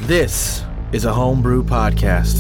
This is a homebrew podcast.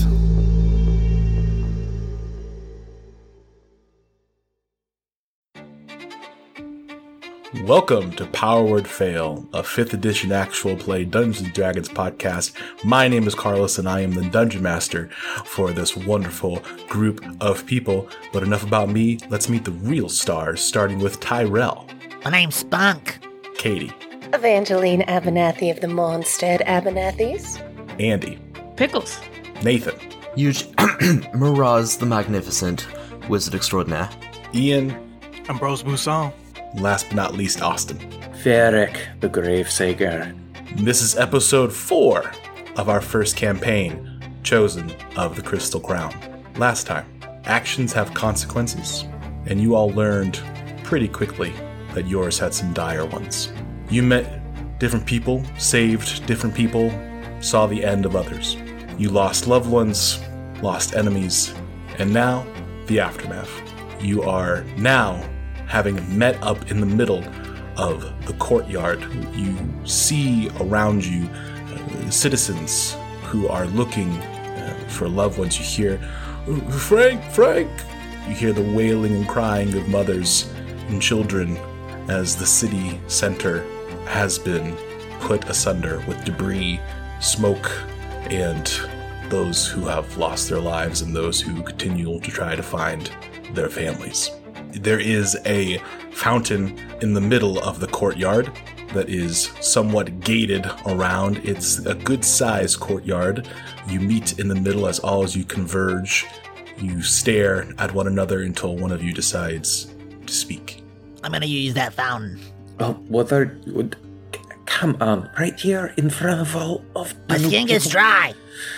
Welcome to Power Word Fail, a 5th edition actual play Dungeons & Dragons podcast. My name is Carlos and I am the Dungeon Master for this wonderful group of people. But enough about me, let's meet the real stars, starting with Tyrell. My name's Spunk. Katie. Evangeline Abernathy of the Mondstadt Abernathys. Andy. Pickles. Nathan. Miraz the Magnificent, Wizard Extraordinaire. Ian. Ambrose Mousson. Last but not least, Austin. Ferric the Gravesager. This is episode 4 of our first campaign, Chosen of the Crystal Crown. Last time, actions have consequences, and you all learned pretty quickly that yours had some dire ones. You met different people, saved different people, saw the end of others. You lost loved ones, lost enemies, and now, the aftermath. You are now having met up in the middle of the courtyard. You see around you citizens who are looking for loved ones. You hear, Frank! You hear the wailing and crying of mothers and children as the city center has been put asunder with debris, smoke, and those who have lost their lives and those who continue to try to find their families. There is a fountain in the middle of the courtyard that is somewhat gated around. It's a good-sized courtyard. You meet in the middle as you converge. You stare at one another until one of you decides to speak. I'm gonna use that fountain. Oh, come on, right here in front of all of the My skin gets dry.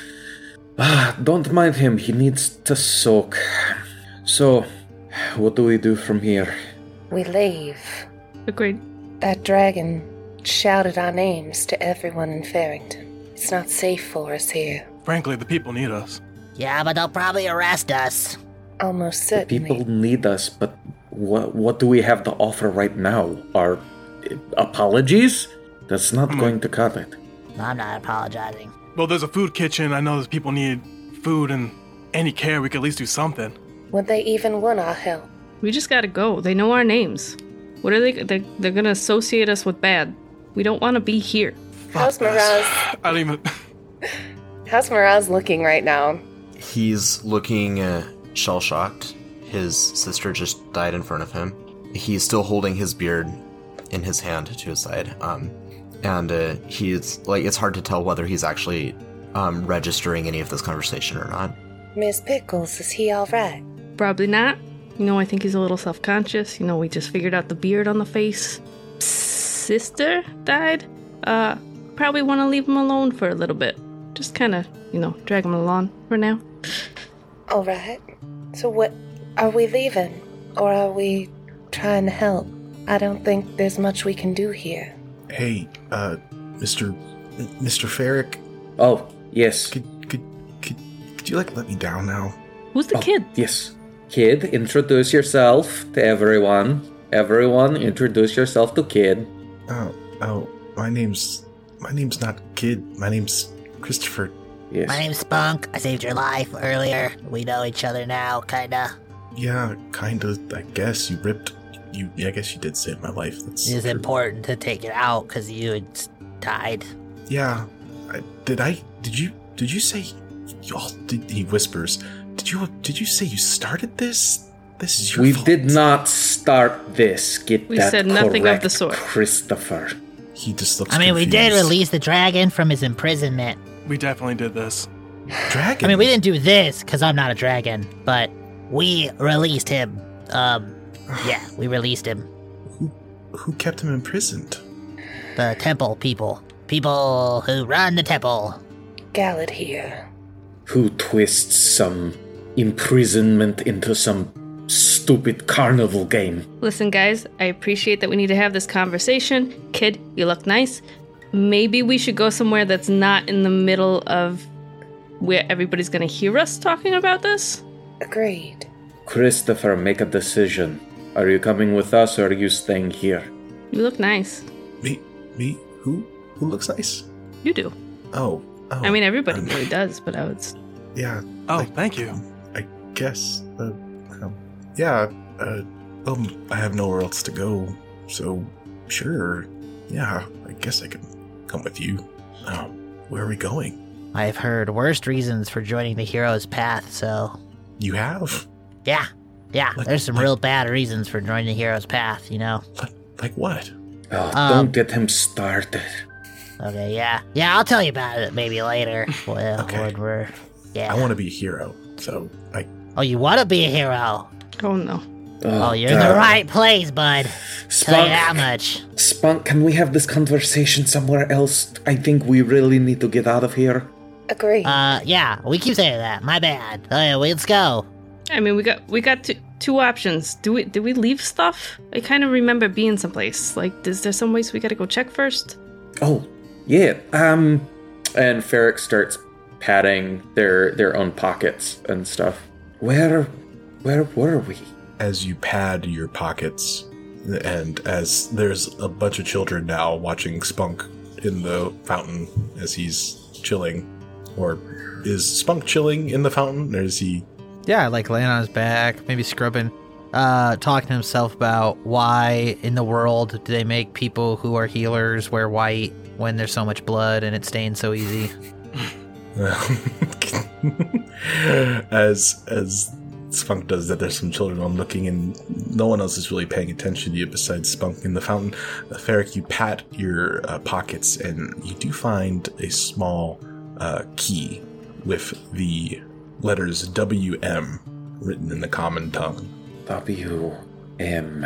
Don't mind him, he needs to soak. So, what do we do from here? We leave. Agreed. That dragon shouted our names to everyone in Farrington. It's not safe for us here. Frankly, the people need us. Yeah, but they'll probably arrest us. Almost The certainly. people need us, but what do we have to offer right now? Our apologies? That's not going to cut it. I'm not apologizing. Well, there's a food kitchen. I know those people need food and any care. We could at least do something. Would they even want our help? We just gotta go. They know our names. What are they're gonna associate us with bad. We don't want to be here. How's Fuck this. Miraz? I don't even... How's Miraz looking right now? He's looking shell-shocked. His sister just died in front of him. He's still holding his beard in his hand to his side. And he's like, it's hard to tell whether he's actually registering any of this conversation or not. Miss Pickles, is he alright? Probably not. I think he's a little self-conscious. We just figured out the beard on the face. Sister died. Probably want to leave him alone for a little bit. Just kind of, drag him along for now. Alright. So what, are we leaving? Or are we trying to help? I don't think there's much we can do here. Hey, Mr. Ferric, Oh, yes. could you let me down now? Who's the kid? Yes. Kid, introduce yourself to everyone. Everyone, introduce yourself to Kid. Oh, my name's not Kid. My name's Christopher. Yes. My name's Spunk. I saved your life earlier. We know each other now, kinda. Yeah, kinda, I guess. I guess you did save my life. That's It's true. important to take it out because you had died. Yeah. Did you say y'all did, he whispers, did you say you started this? This is your We fault. did not start this. Get We that said nothing of correct, the sort. Christopher. He just looks We did confused. release the dragon from his imprisonment. We definitely did this. Dragon? We didn't do this because I'm not a dragon, but we released him. Yeah, we released him. Who kept him imprisoned? The temple people. People who run the temple. Galad here. Who twists some imprisonment into some stupid carnival game? Listen, guys, I appreciate that we need to have this conversation. Kid, you look nice. Maybe we should go somewhere that's not in the middle of where everybody's gonna hear us talking about this. Agreed. Christopher, make a decision. Are you coming with us or are you staying here? You look nice. Me? Who looks nice? You do. Oh, Oh, I mean, everybody really does, but I was... Yeah. Oh, thank you. I guess. Yeah. I have nowhere else to go, so sure. Yeah, I guess I can come with you. Where are we going? I've heard worst reasons for joining the hero's path, so... You have? Yeah, there's some real bad reasons for joining the hero's path, you know? Like what? Oh, don't get him started. Okay, yeah. Yeah, I'll tell you about it maybe later. Well, Okay. when we're... Yeah. I want to be a hero, so Oh, you want to be a hero? Oh, no. Oh, you're in the right place, bud. Tell you that much. Spunk, can we have this conversation somewhere else? I think we really need to get out of here. Agree. Yeah, we keep saying that. My bad. Oh, yeah, let's go. I mean, we got two options. Did we leave stuff? I kind of remember being someplace. Like, is there some place we gotta go check first? Oh, yeah. And Ferric starts patting their own pockets and stuff. Where were we? as you pad your pockets, and as there's a bunch of children now watching Spunk in the fountain as he's chilling, or is Spunk chilling in the fountain, or is he... Yeah, like laying on his back, maybe scrubbing, talking to himself about why in the world do they make people who are healers wear white when there's so much blood and it stains so easy. As Spunk does that, there's some children on looking, and no one else is really paying attention to you besides Spunk in the fountain. Ferric, you pat your pockets, and you do find a small key with the letters WM written in the common tongue. WM.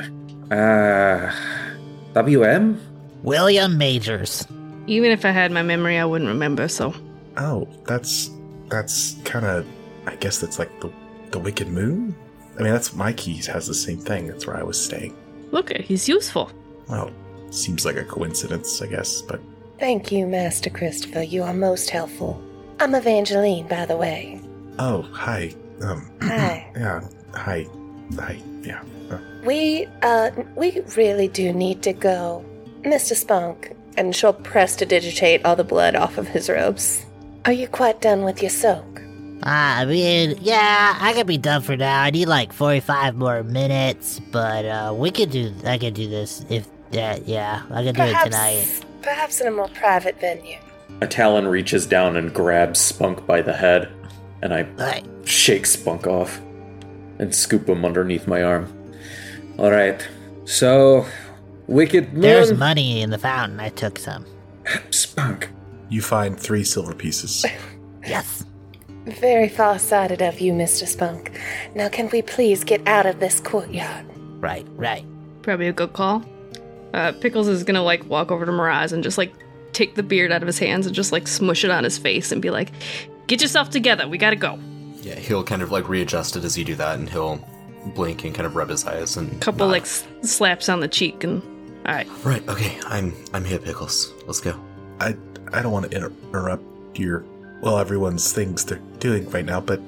WM? William Majors. Even if I had my memory, I wouldn't remember, so... Oh, that's kind of... I guess that's like the Wicked Moon? I mean, that's my keys has the same thing. That's where I was staying. Look, he's useful. Well, seems like a coincidence, I guess, but... Thank you, Master Christopher. You are most helpful. I'm Evangeline, by the way. Oh, hi. Hi. Yeah, hi, yeah. We really do need to go. Mr. Spunk, and she'll prestidigitate all the blood off of his robes. Are you quite done with your soak? I mean, yeah, I could be done for now. I need like 45 more minutes, but I could do this if, yeah, I could do it tonight. Perhaps in a more private venue. A talon reaches down and grabs Spunk by the head, and I Right. shake Spunk off and scoop him underneath my arm. Alright, so, Wicked Moon... There's money in the fountain. I took some. Spunk. You find 3 silver pieces. Yes. Very far-sighted of you, Mr. Spunk. Now can we please get out of this courtyard? Right. Probably a good call. Pickles is gonna, like, walk over to Miraz and just, like, take the beard out of his hands and just, like, smush it on his face and be like, get yourself together, we gotta go. Yeah, he'll kind of like readjust it as you do that, and he'll blink and kind of rub his eyes and Couple, nod. like, slaps on the cheek and... Alright. Right, okay, I'm here, Pickles. Let's go. I don't want to interrupt everyone's things they're doing right now, but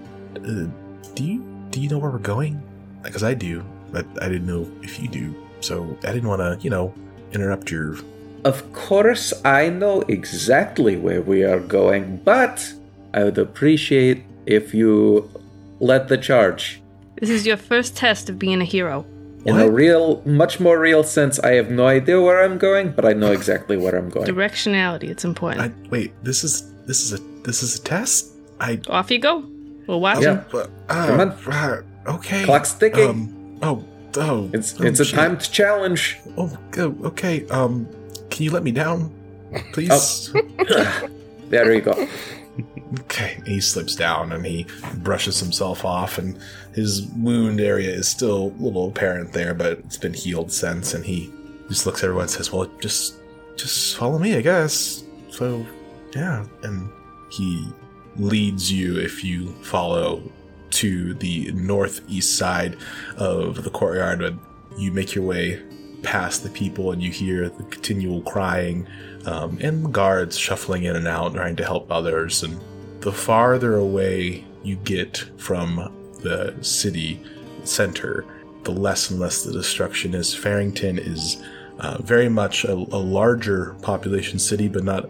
do you know where we're going? Because I do, but I didn't know if you do, so I didn't want to, interrupt your... Of course, I know exactly where we are going, but I would appreciate if you led the charge. This is your first test of being a hero. In a much more real sense, I have no idea where I'm going, but I know exactly where I'm going. Directionality, it's important. Wait, this is a test? Off you go. We'll watch Yeah. him. Come on. Okay. Clock's ticking. It's It's a time to challenge. Oh, okay. Can you let me down, please? There you go. Okay, he slips down and he brushes himself off, and his wound area is still a little apparent there, but it's been healed since, and he just looks at everyone and says, well, just follow me, I guess. So, yeah. And he leads you, if you follow, to the northeast side of the courtyard, and you make your way past the people, and you hear the continual crying and guards shuffling in and out trying to help others. And the farther away you get from the city center, the less and less the destruction is. Farrington is very much a larger population city, but not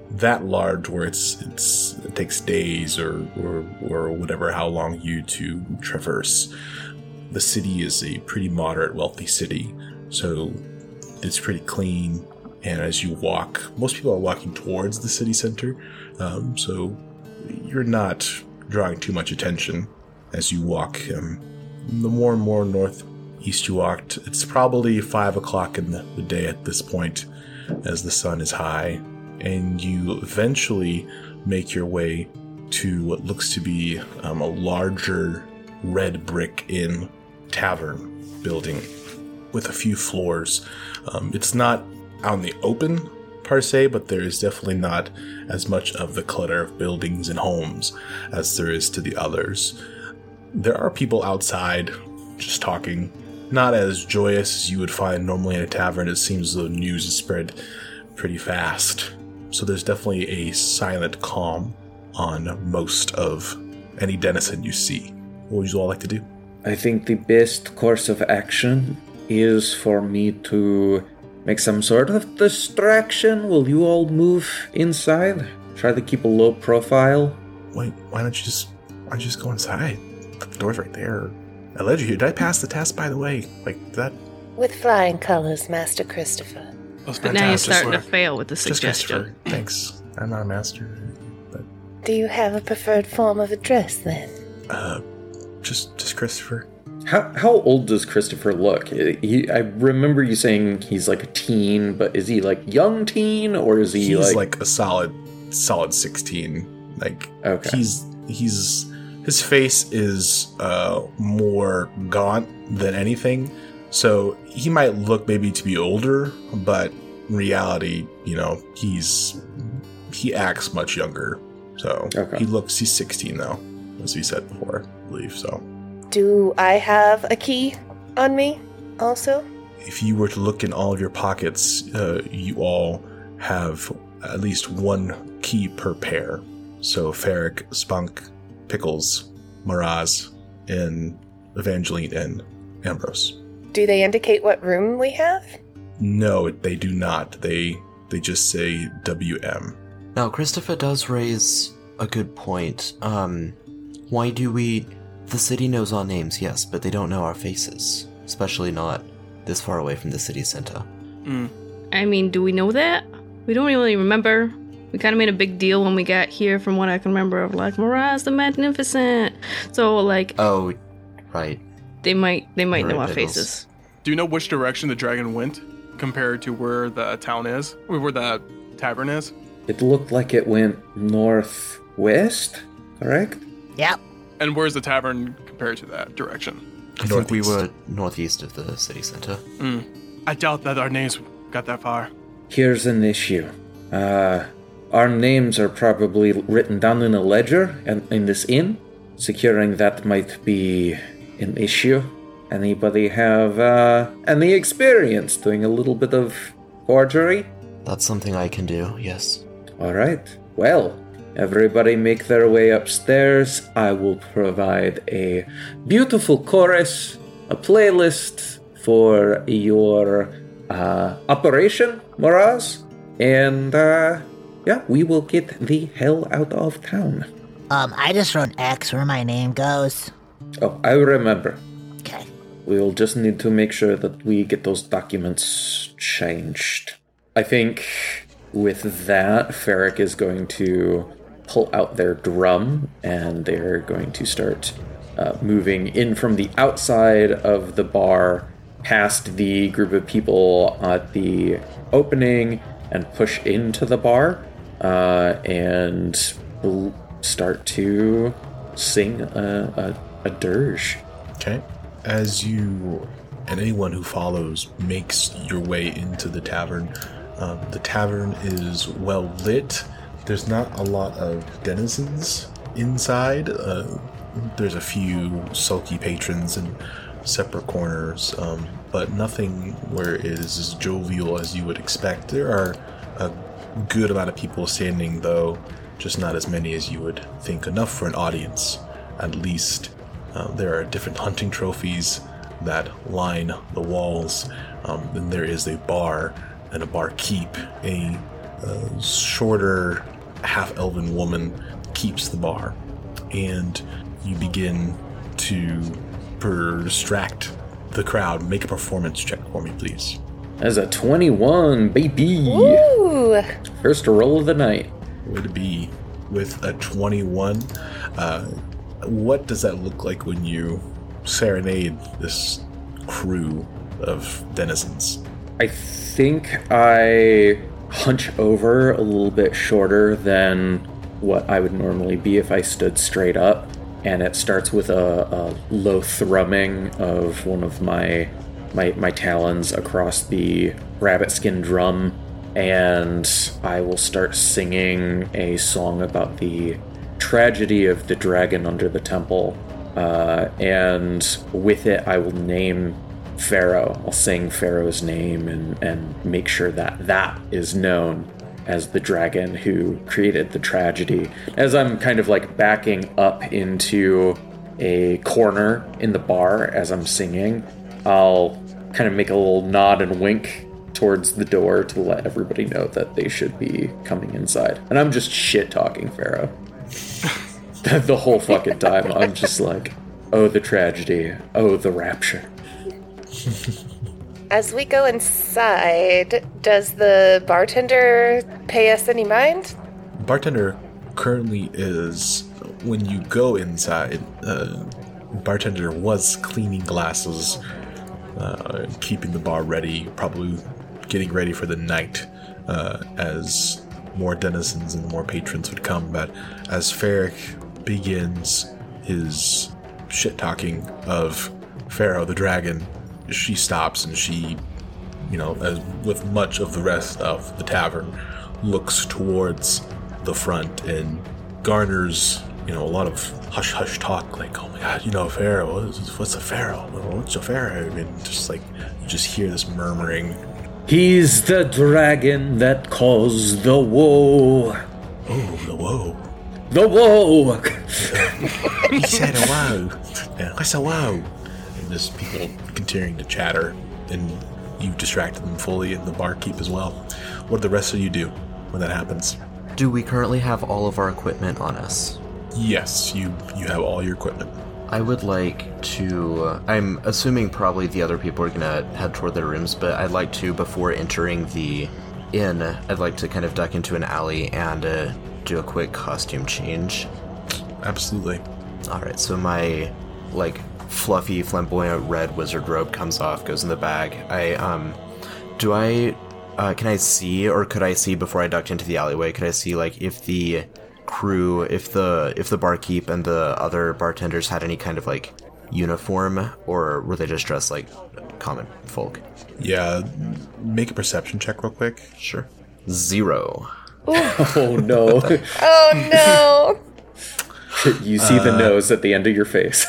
that large where it takes days or whatever, how long you to traverse. The city is a pretty moderate, wealthy city, so it's pretty clean. And as you walk, most people are walking towards the city center, so you're not drawing too much attention as you walk. The more and more northeast you walked, it's probably 5 o'clock in the day at this point, as the sun is high, and you eventually make your way to what looks to be a larger red brick inn tavern building with a few floors. It's not out in the open per se, but there is definitely not as much of the clutter of buildings and homes as there is to the others. There are people outside just talking, not as joyous as you would find normally in a tavern. It seems the news is spread pretty fast, so there's definitely a silent calm on most of any denizen you see. What would you all like to do? I think the best course of action is for me to make some sort of distraction. Will you all move inside? Try to keep a low profile. Wait, why don't you just go inside? The door's right there. I led you here. Did I pass the test, by the way? Like that? With flying colors, Master Christopher. But now you're starting to fail with the Just suggestion. Christopher. Thanks. I'm not a master. But Do you have a preferred form of address, then? just Christopher. How old does Christopher look? I remember you saying he's like a teen, but is he like young teen, or is he He's like a solid 16. Like, Okay. his face is more gaunt than anything, so he might look maybe to be older, but in reality, he acts much younger. So Okay. he's 16 though, as we said before, I believe. So Do I have a key on me, also? if you were to look in all of your pockets, you all have at least one key per pair. So Ferric, Spunk, Pickles, Miraz, and Evangeline, and Ambrose. Do they indicate what room we have? No, they do not. They just say WM. Now, Christopher does raise a good point. Why do the city knows our names, yes, but they don't know our faces, especially not this far away from the city center. I mean, do we know that? We don't really remember. We kind of made a big deal when we got here, from what I can remember, of like Miraz the Magnificent. So like, Oh, right. they might Right, know our Pickles. faces. Do you know which direction the dragon went compared to where the town is? Or where the tavern is? It looked like it went northwest, correct? Yep. And where's the tavern compared to that direction? I think we Northeast. were northeast of the city center. I doubt that our names got that far. Here's an issue. Our names are probably written down in a ledger and in this inn. Securing that might be an issue. Anybody have any experience doing a little bit of forgery? That's something I can do, yes. All right. Well, everybody make their way upstairs. I will provide a beautiful chorus, a playlist for your operation, Miraz. And, we will get the hell out of town. I just wrote X where my name goes. Oh, I remember. Okay. We'll just need to make sure that we get those documents changed. I think with that, Ferric is going to pull out their drum, and they're going to start moving in from the outside of the bar, past the group of people at the opening, and push into the bar, and start to sing a dirge. Okay. As you and anyone who follows makes your way into the tavern is well lit. There's not a lot of denizens inside. There's a few sulky patrons in separate corners, but nothing where it is as jovial as you would expect. There are a good amount of people standing, though, just not as many as you would think. Enough for an audience, at least. There are different hunting trophies that line the walls. Then there is a bar and a barkeep, a shorter, half-elven woman keeps the bar, and you begin to distract the crowd. Make a performance check for me, please. As a 21, baby. Ooh. First roll of the night. Would be with a 21. What does that look like when you serenade this crew of denizens? I think I hunch over a little bit shorter than what I would normally be if I stood straight up. And it starts with a low thrumming of one of my talons across the rabbit skin drum. And I will start singing a song about the tragedy of the dragon under the temple. And with it, I will name Pharaoh. I'll sing Pharaoh's name and make sure that is known as the dragon who created the tragedy. As I'm kind of like backing up into a corner in the bar as I'm singing, I'll kind of make a little nod and wink towards the door to let everybody know that they should be coming inside. And I'm just shit-talking Pharaoh. The whole fucking time. I'm just like, oh, the tragedy. Oh, the rapture. As we go inside, does the bartender pay us any mind? Bartender currently is, when you go inside, bartender was cleaning glasses, keeping the bar ready, probably getting ready for the night, as more denizens and more patrons would come. But as Ferric begins his shit-talking of Pharaoh the dragon, she stops and she, as with much of the rest of the tavern, looks towards the front and garners, a lot of hush-hush talk, like, oh my god, Pharaoh, what's a Pharaoh? What's a Pharaoh? I mean, just like, you just hear this murmuring. He's the dragon that caused the woe. Oh, the woe. The woe! He said a woe. What's a woe? And just people continuing to chatter, and you've distracted them fully, and the barkeep as well. What do the rest of you do when that happens? Do we currently have all of our equipment on us? Yes, you have all your equipment. I would like to... I'm assuming probably the other people are going to head toward their rooms, but I'd like to, before entering the inn, I'd like to kind of duck into an alley and do a quick costume change. Absolutely. Alright, so my, fluffy, flamboyant red wizard robe comes off, goes in the bag. Can I see, or could I see before I ducked into the alleyway, could I see, if the crew, if the barkeep and the other bartenders had any kind of, uniform, or were they just dressed like common folk? Yeah, make a perception check real quick. Sure. 0. Oh, no. Oh, no. You see the nose at the end of your face.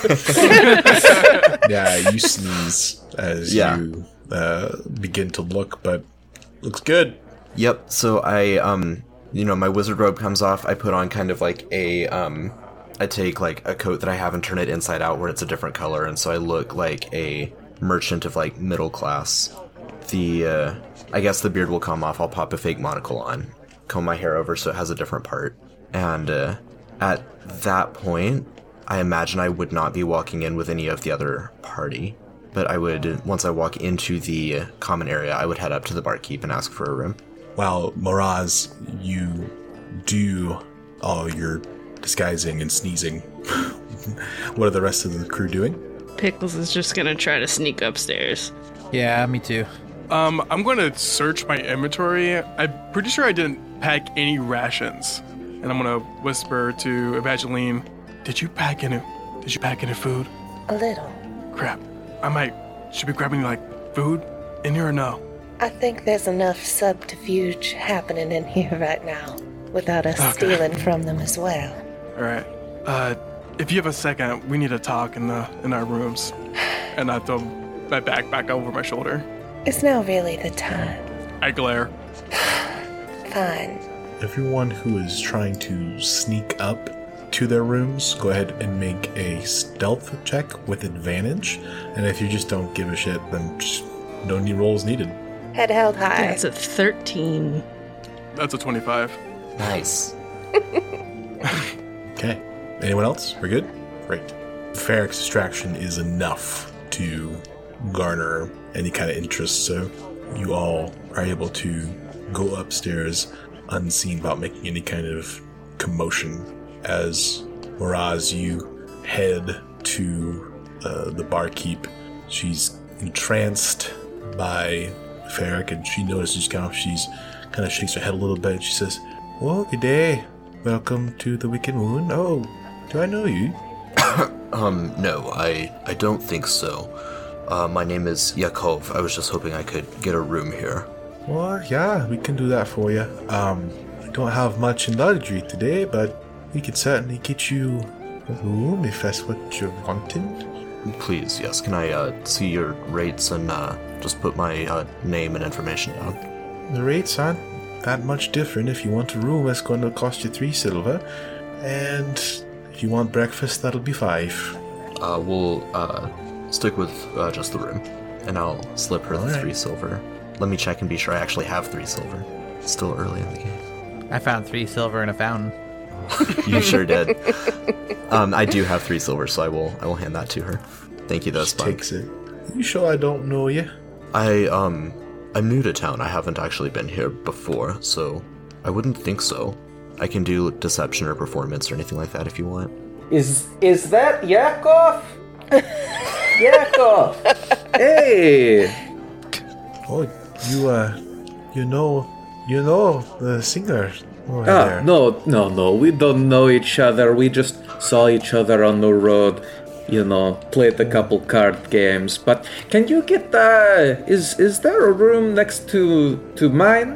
Yeah, you sneeze as you begin to look, but looks good. Yep, so I, my wizard robe comes off, I put on kind of I take a coat that I have and turn it inside out where it's a different color, and so I look like a merchant of middle class. I guess the beard will come off, I'll pop a fake monocle on, comb my hair over so it has a different part, and at that point, I imagine I would not be walking in with any of the other party, but I would, once I walk into the common area, I would head up to the barkeep and ask for a room. While Miraz, you do all your disguising and sneezing, what are the rest of the crew doing? Pickles is just gonna try to sneak upstairs. Yeah, me too. I'm going to search my inventory. I'm pretty sure I didn't pack any rations. And I'm going to whisper to Evangeline, did you pack any food? A little. Crap. Should be grabbing food in here or no? I think there's enough subterfuge happening in here right now without us stealing from them as well. All right. If you have a second, we need to talk in our rooms. And I throw my bag back over my shoulder. Is now really the time? I glare. Fine. Everyone who is trying to sneak up to their rooms, go ahead and make a stealth check with advantage. And if you just don't give a shit, then just no new rolls needed. Head held high. That's a 13. That's a 25. Nice. Okay. Anyone else? We're good? Great. Ferric's distraction is enough to garner any kind of interest, so you all are able to go upstairs unseen without making any kind of commotion. As Miraz, you head to the barkeep. She's entranced by Ferric, and she notices she kind of shakes her head a little bit. She says, "Well, good day. Welcome to the Wicked Moon. Oh, do I know you?" No, I don't think so. My name is Yakov. I was just hoping I could get a room here. Well, yeah, we can do that for you. We don't have much in luxury today, but we could certainly get you a room if that's what you're wanting. Please, yes. Can I see your rates and just put my name and information down? The rates aren't that much different. If you want a room, it's going to cost you 3 silver. And if you want breakfast, that'll be 5. We'll stick with just the room. And I'll slip her the Alright. 3 silver. Let me check and be sure I actually have 3 silver. It's still early in the game. I found 3 silver in a fountain. You sure did. I do have 3 silver, so I will hand that to her. Thank you, though, She Spunk. takes it. You sure I don't know you? I'm new to town. I haven't actually been here before, so I wouldn't think so. I can do deception or performance or anything like that if you want. Is that Yakov? Yakov! Hey! Oh, you know the singer over there. No, we don't know each other. We just saw each other on the road, played a couple card games. But can you get, is there a room next to mine?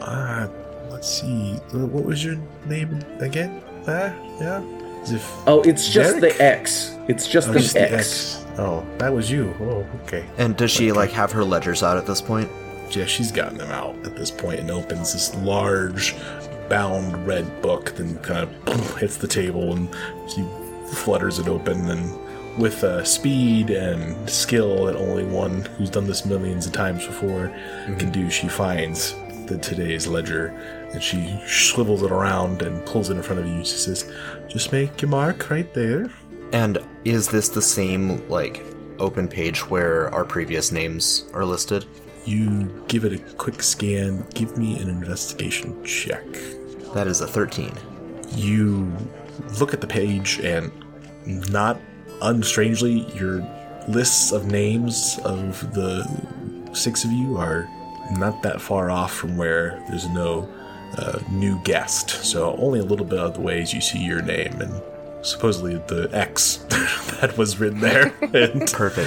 Let's see. What was your name again? Yeah? As if Oh, it's just Derek? the X. It's just Oh, an just the X. X. Oh, that was you. Oh, okay. And does she, have her ledgers out at this point? Yeah, she's gotten them out at this point and opens this large, bound red book, then kind of hits the table and she flutters it open. And with speed and skill that only one who's done this millions of times before can do, she finds today's ledger and she swivels it around and pulls it in front of you. She says, "Just make your mark right there." And is this the same, open page where our previous names are listed? You give it a quick scan. Give me an investigation check. That is a 13. You look at the page, and not unstrangely, your lists of names of the 6 of you are not that far off from where there's no new guest. So only a little bit of the ways you see your name and supposedly the X that was written there. And, Perfect.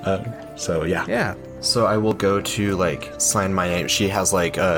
so yeah. Yeah. So I will go to, sign my name. She has,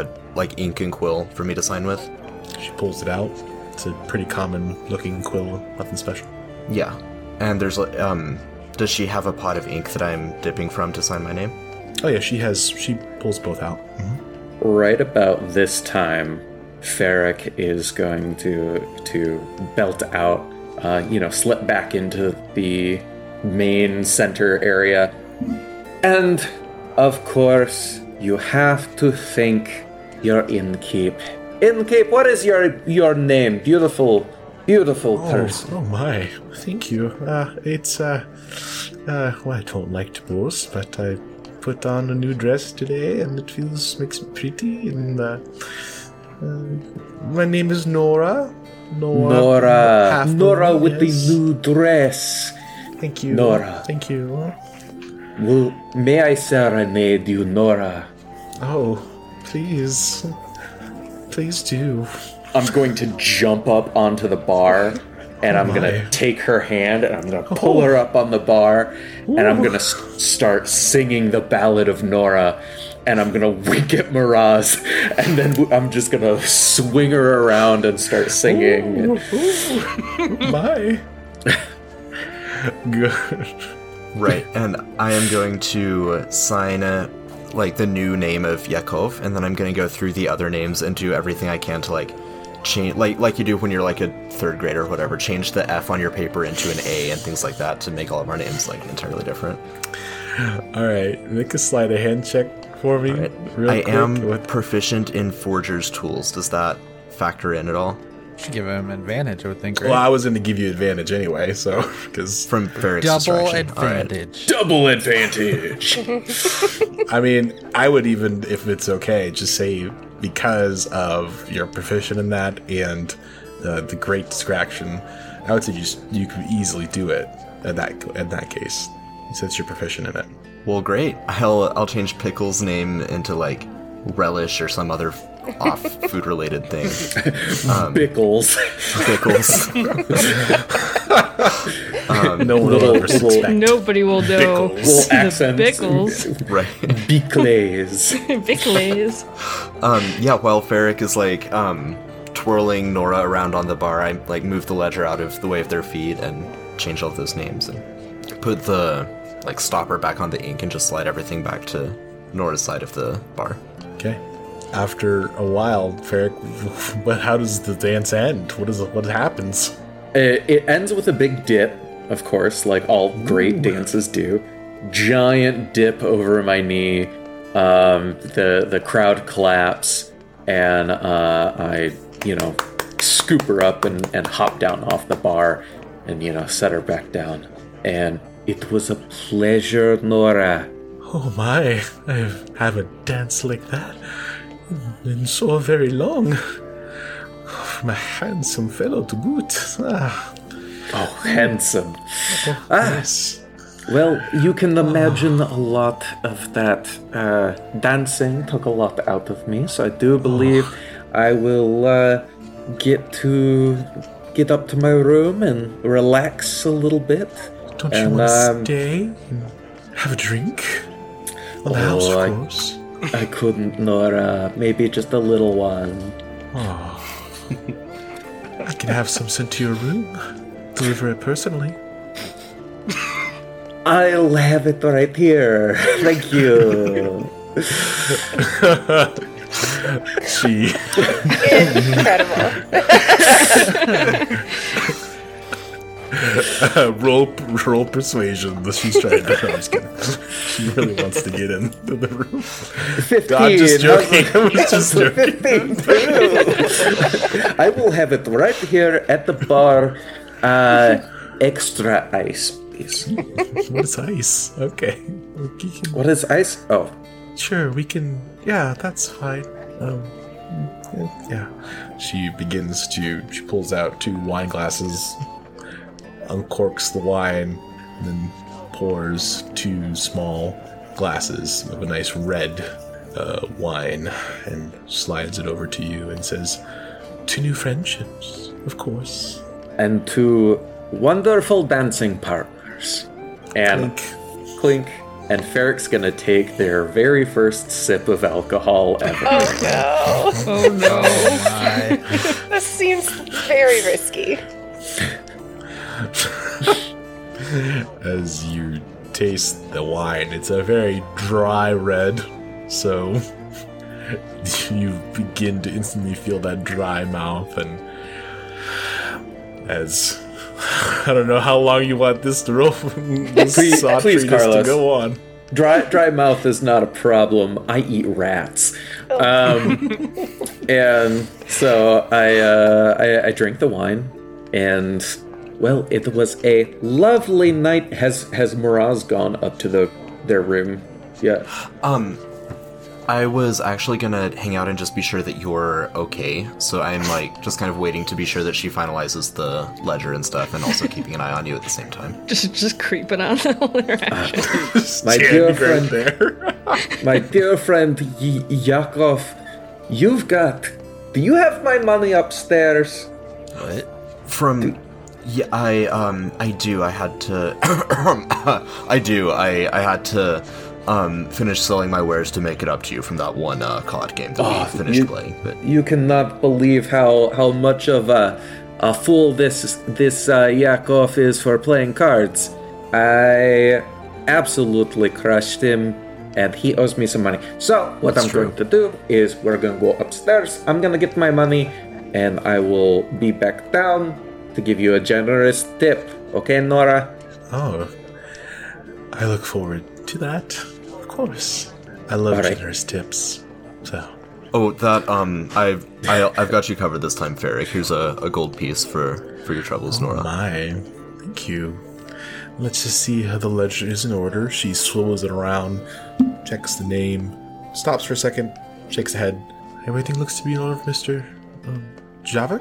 ink and quill for me to sign with? She pulls it out. It's a pretty common looking quill, nothing special. Yeah. And there's, does she have a pot of ink that I'm dipping from to sign my name? Oh yeah, she pulls both out. Right about this time, Ferric is going to belt out, slip back into the main center area. And, of course, you have to thank your innkeep. Innkeep, what is your name? Beautiful person. Oh my, thank you. It's well, I don't like to boast, but I put on a new dress today and it makes me pretty. And my name is Nora. Nora Halfmoon, with yes. the new dress. Thank you. Nora. Thank you. Well, may I serenade you, Nora? Oh, please. Please do. I'm going to jump up onto the bar, and I'm going to my. take her hand, and I'm going to pull her up on the bar, and I'm going to start singing the Ballad of Nora, and I'm going to wink at Miraz, and then I'm just going to swing her around and start singing. Bye. Good. Right. And I am going to sign, the new name of Yakov, and then I'm going to go through the other names and do everything I can to, change, like you do when you're, a 3rd grader or whatever, change the F on your paper into an A and things like that to make all of our names, entirely different. All right, make a sleight of hand check for me? Right. Real I quick? am proficient in forger's tools. Does that factor in at all? Should give him advantage, I would think, right? Well, I was going to give you advantage anyway, so because From Ferric's Double distraction. All right. advantage. Double advantage. I mean, I would even, if it's okay, just say because of your proficient in that and the great distraction, I would say you could easily do it in that case, since you're proficient in it. Well, great. I'll change Pickle's name into like Relish or some other off food related thing. Pickles. Pickles. No one will ever suspect. Nobody will know. Pickles. Little The accents. pickles. Right. Bicles. Pickles. Yeah, while Ferric is like twirling Nora around on the bar, I like move the ledger out of the way of their feet and change all of those names and put the like stopper back on the ink and just slide everything back to Nora's side of the bar. Okay. After a while, Ferric, but how does the dance end? What happens? It ends with a big dip, of course, like all great dances do. Giant dip over my knee. The crowd claps, and I, scoop her up and hop down off the bar, and set her back down. And it was a pleasure, Nora. Oh my, I haven't danced like that in so very long. My handsome fellow to boot. Oh, handsome. Yes. Well, you can imagine a lot of that dancing took a lot out of me, so I do believe I will get up to my room and relax a little bit. Don't you want to stay and have a drink? On the house, of course. I couldn't, Nora. Maybe just a little one. Oh. I can have some sent to your room. Deliver it personally. I'll have it right here. Thank you. She Incredible. roll persuasion. She's trying to. I'm just kidding. She really wants to get into the room. 15. I'm just joking. I'm just joking. 15. I will have it right here at the bar. Extra ice, please. What is ice? Okay. What is ice? Oh. Sure, we can. Yeah, that's fine. Yeah. She pulls out 2 wine glasses, uncorks the wine, and then pours 2 small glasses of a nice red wine and slides it over to you and says, 2 new friendships, of course. And 2 wonderful dancing partners. And clink. And Ferric's gonna take their very first sip of alcohol ever. Oh no. Oh no. This seems very risky. As you taste the wine, it's a very dry red, so you begin to instantly feel that dry mouth, and as I don't know how long you want this to roll. Please, Carlos. To go on. Dry mouth is not a problem. I eat rats. And so I drank the wine, and well, it was a lovely night. Has Miraz gone up to their room yet? I was actually gonna hang out and just be sure that you're okay, so I'm like just kind of waiting to be sure that she finalizes the ledger and stuff, and also keeping an eye on you at the same time. Just creeping on the whole interaction. My dear Standing friend, right there. my dear friend Yakov, do you have my money upstairs? What? Yeah, I do. I had to. I do. I had to finish selling my wares to make it up to you from that one COD game that we finished playing. But You cannot believe how much of a fool this Yakov is for playing cards. I absolutely crushed him, and he owes me some money. So what I'm going to do is we're going to go upstairs. I'm going to get my money, and I will be back down to give you a generous tip. Okay, Nora? Oh, I look forward to that. Of course. I love All right. generous tips. So, Oh, that I've got you covered this time, Ferric. Here's a gold piece for your troubles, Nora. my, thank you. Let's just see how the ledger is in order. She swivels it around, checks the name, stops for a second, shakes the head. Everything looks to be in order, Mr. Javok?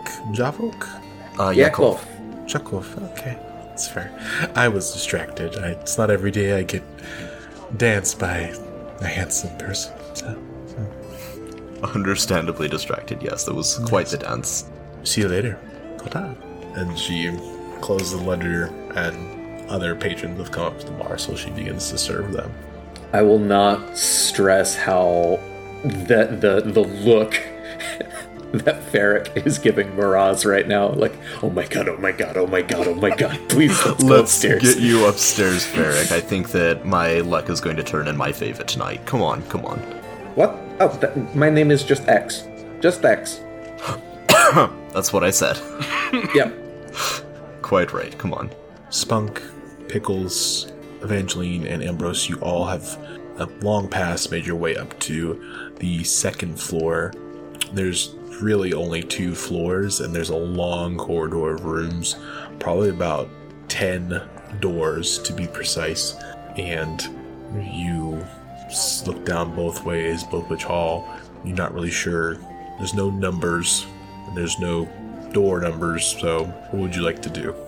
Yakov. Chekov. Okay, that's fair. I was distracted. It's not every day I get danced by a handsome person. So, Understandably distracted. Yes, that was quite the dance. see you later. Kota. And she closes the ledger, and other patrons have come up to the bar, so she begins to serve them. I will not stress how the look that Ferric is giving Miraz right now. Like, oh my god, oh my god, oh my god, oh my god, please let's go Let's upstairs. get you upstairs, Ferric. I think that my luck is going to turn in my favor tonight. Come on, come on. What? Oh, my name is just X. Just X. That's what I said. Yep. Quite right. Come on. Spunk, Pickles, Evangeline, and Ambrose, you all have long past made your way up to the second floor. There's really only 2 floors, and there's a long corridor of rooms, probably about 10 doors to be precise. And you look down both ways, both which hall. You're not really sure. There's no numbers, and there's no door numbers, so what would you like to do?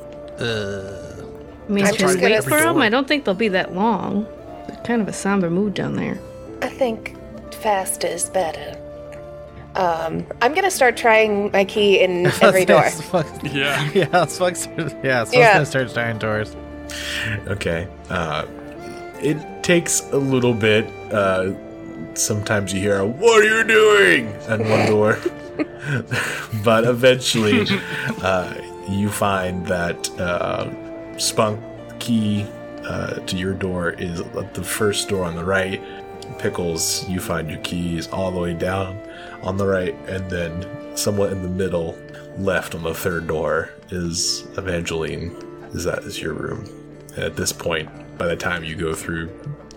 I mean, I'm should just we gonna wait for them? I don't think they'll be that long. It's kind of a somber mood down there. I think fast is better. I'm gonna start trying my key in every door. Yeah. Yeah, Spunk's Yeah. gonna start starting doors. Okay. It takes a little bit. Sometimes you hear a, "What are you doing?" at one door. But eventually, you find that Spunk key to your door is at the first door on the right. Pickles, you find your keys all the way down on the right, and then somewhat in the middle, left on the third door is Evangeline. That is your room. And at this point, by the time you go through,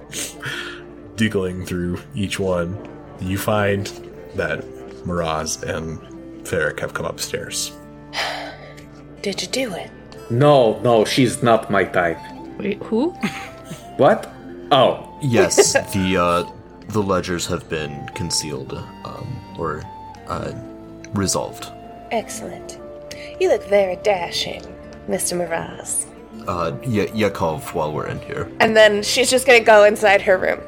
diggling through each one, you find that Miraz and Ferric have come upstairs. Did you do it? No, she's not my type. Wait, who? What? Oh, Yes, the ledgers have been concealed, or resolved. Excellent. You look very dashing, Mr. Miraz. Yakov, while we're in here. And then she's just gonna go inside her room.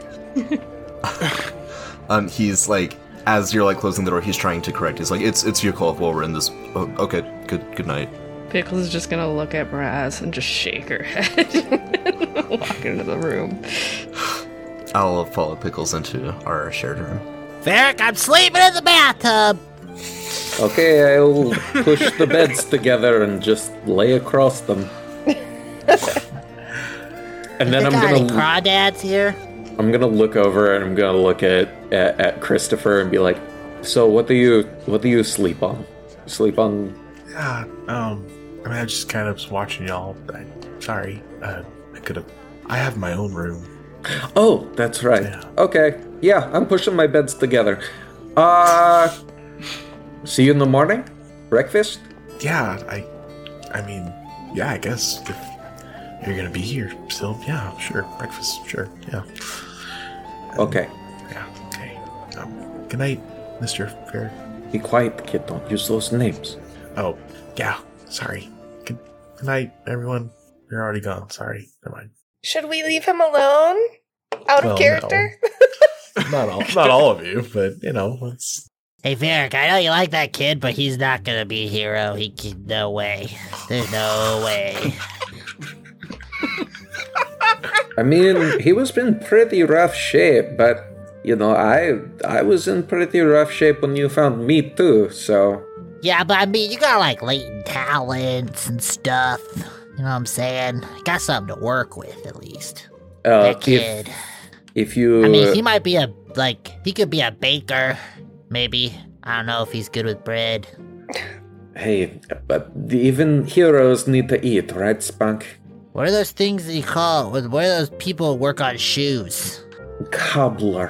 He's like, as you're like closing the door, he's trying to correct. He's like, it's Yakov while we're in this. Oh, okay, good night. Pickles is just gonna look at Braz and just shake her head. Walk into the room. I'll follow Pickles into our shared room. Ferric, I'm sleeping in the bathtub. okay, I'll push the beds together and just lay across them. And then They I'm got any gonna crawdads here? I'm gonna look over and I'm gonna look at Christopher and be like, so what do you sleep on? Sleep on? Yeah, I mean, I just kind of was watching y'all. Sorry, I have my own room. Oh, that's right. Yeah. Okay, yeah, I'm pushing my beds together. See you in the morning? Breakfast? Yeah, I mean, yeah, I guess if you're gonna be here still, yeah, sure, breakfast, sure, yeah. Okay. Yeah, okay. Good night, Mr. Fair. Be quiet, kid. Don't use those names. Oh, yeah, sorry. Good night, everyone. You're already gone. Sorry. Never mind. Should we leave him alone? Out Well, of character? Not all of you, but it's Hey, Ferric, I know you like that kid, but he's not gonna be a hero. No way. There's no way. I mean, he was in pretty rough shape, but I was in pretty rough shape when you found me too. So Yeah, but I mean, you got like latent talents and stuff. You know what I'm saying? Got something to work with, at least. That kid. if you, I mean, he might be he could be a baker, maybe. I don't know if he's good with bread. hey, but even heroes need to eat, right, Spunk? What are those things that you call, what are those people who work on shoes? Cobbler.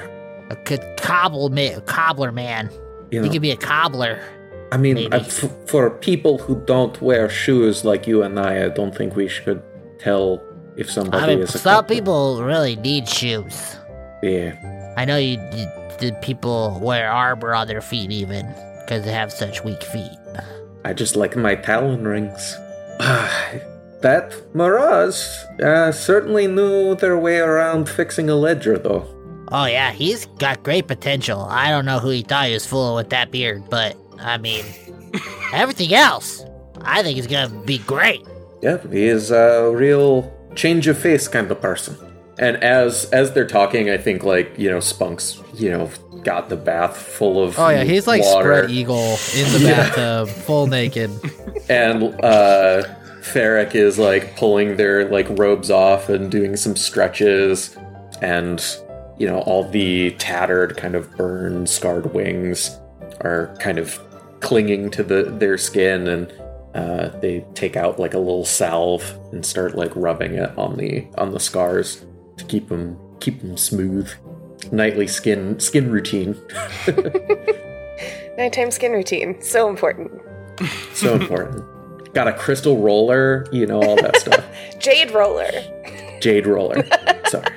cobbler man. You He know, could be a cobbler. I mean, maybe. for people who don't wear shoes like you and I don't think we should tell if somebody I mean, is a some cobbler. people really need shoes. Yeah. I know the people wear armor on their feet even because they have such weak feet. I just like my Talon rings. That Miraz certainly knew their way around fixing a ledger, though. Oh yeah, he's got great potential. I don't know who he thought he was fooling with that beard, but I mean, everything else, I think is gonna be great. Yeah, he is a real change of face kind of person. And as they're talking, I think, like, you know, Spunk's, you know, got the bath full of Oh yeah, he's like water. spread eagle in the bathtub, full naked. And Ferric is, like, pulling their, like, robes off and doing some stretches. And, you know, all the tattered, kind of burned, scarred wings are kind of clinging to their skin. And they take out, like, a little salve and start, like, rubbing it on the scars to keep them smooth. Nightly skin routine. Nighttime skin routine. So important. So important. Got a crystal roller, you know, all that stuff. Jade roller. Jade roller. Sorry.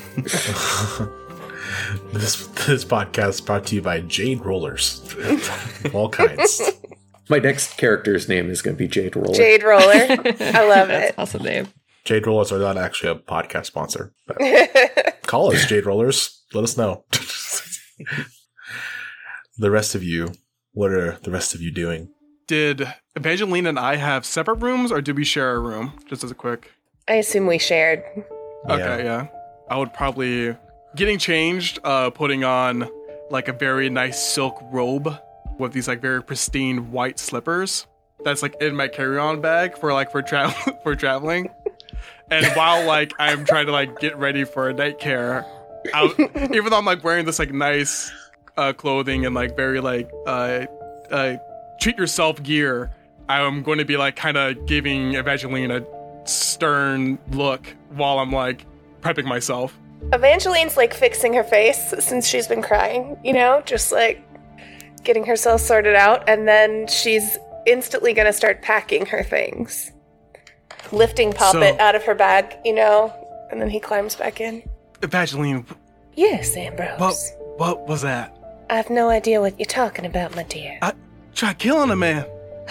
This podcast is brought to you by Jade Rollers. All kinds. My next character's name is going to be Jade Roller. Jade roller. I love That's it. awesome name. Jade Rollers are not actually a podcast sponsor. But call us, Jade Rollers. Let us know. The rest of you, what are the rest of you doing? Did Evangeline and I have separate rooms, or did we share a room? Just as a quick. I assume we shared. Okay, yeah. I would probably getting changed, putting on like a very nice silk robe with these like very pristine white slippers. That's like in my carry-on bag for traveling. And while like I'm trying to like get ready for a night care, even though I'm like wearing this like nice clothing and like very like treat yourself gear, I'm going to be like kind of giving Evangeline a stern look while I'm like prepping myself. Evangeline's like fixing her face since she's been crying, you know, just like getting herself sorted out, and then she's instantly gonna start packing her things. Lifting Poppet out of her bag, you know, and then he climbs back in. Evangeline, Yes, Ambrose. what was that? I have no idea what you're talking about, my dear. Try killing a man.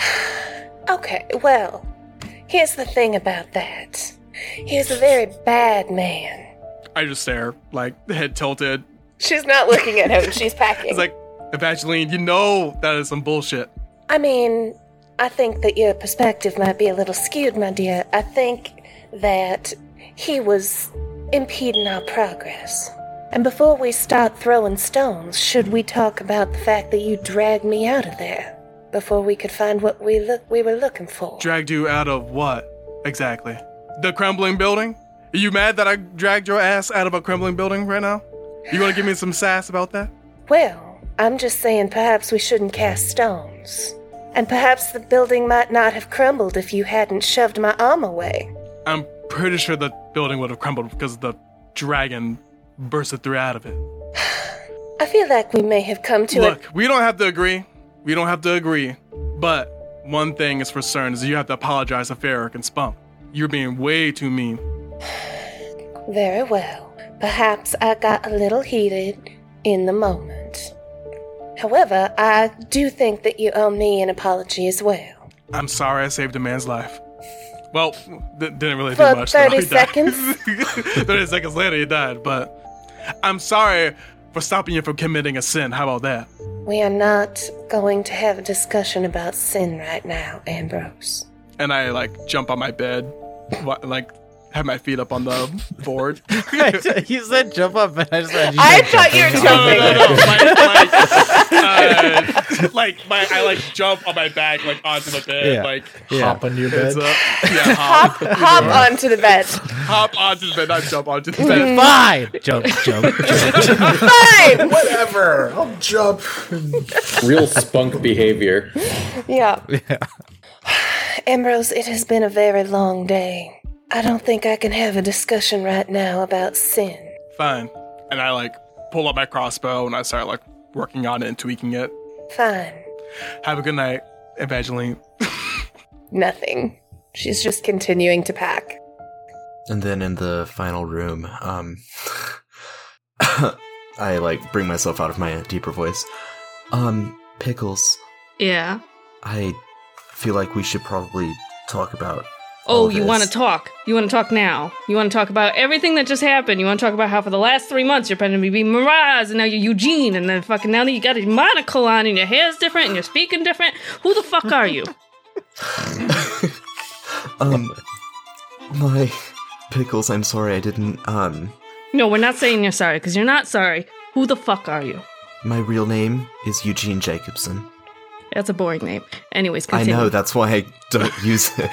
Okay, well, here's the thing about that. He is a very bad man. I just stare, like head tilted. She's not looking at him, she's packing. It's like, Evangeline, you know that is some bullshit. I mean, I think that your perspective might be a little skewed, my dear. I think that he was impeding our progress. And before we start throwing stones, should we talk about the fact that you dragged me out of there before we could find what we were looking for? Dragged you out of what? Exactly. The crumbling building? Are you mad that I dragged your ass out of a crumbling building right now? You want to give me some sass about that? Well, I'm just saying perhaps we shouldn't cast stones. And perhaps the building might not have crumbled if you hadn't shoved my arm away. I'm pretty sure the building would have crumbled because the dragon bursted through out of it. I feel like we may have come to Look, we don't have to agree. We don't have to agree. But one thing is for certain is you have to apologize to Ferric and Spunk. You're being way too mean. Very well. Perhaps I got a little heated in the moment. However, I do think that you owe me an apology as well. I'm sorry I saved a man's life. Well, didn't really For do much. 30 He died. seconds? 30 seconds later, he died. But I'm sorry for stopping you from committing a sin. How about that? We are not going to have a discussion about sin right now, Ambrose. And I, like, jump on my bed, like, have my feet up on the board. You said jump up, and I just said I thought you were jumping. I jump on my back, like, onto the bed, Yeah. like, Hop on your bed. heads up. Yeah, hop. Hop onto the bed. Hop onto the bed, not jump onto the bed. Fine. Jump. Fine! Whatever. I'll jump. Real Spunk behavior. Yeah. Ambrose, it has been a very long day. I don't think I can have a discussion right now about sin. Fine. And I, like, pull up my crossbow and I start like working on it and tweaking it. Fine. Have a good night, Evangeline. Nothing. She's just continuing to pack. And then in the final room, I like bring myself out of my deeper voice. Pickles, Yeah. I feel like we should probably talk about Oh, all you this. want to talk. You want to talk now. You want to talk about everything that just happened. You want to talk about how for the last 3 months you're pretending to be Miraz, and now you're Eugene, and then fucking now that you got a monocle on, and your hair's different, and you're speaking different. Who the fuck are you? My Pickles, I'm sorry I didn't, No, we're not saying you're sorry, because you're not sorry. Who the fuck are you? my real name is Eugene Jacobson. That's a boring name. Anyways, I continue. know, that's why I don't use it.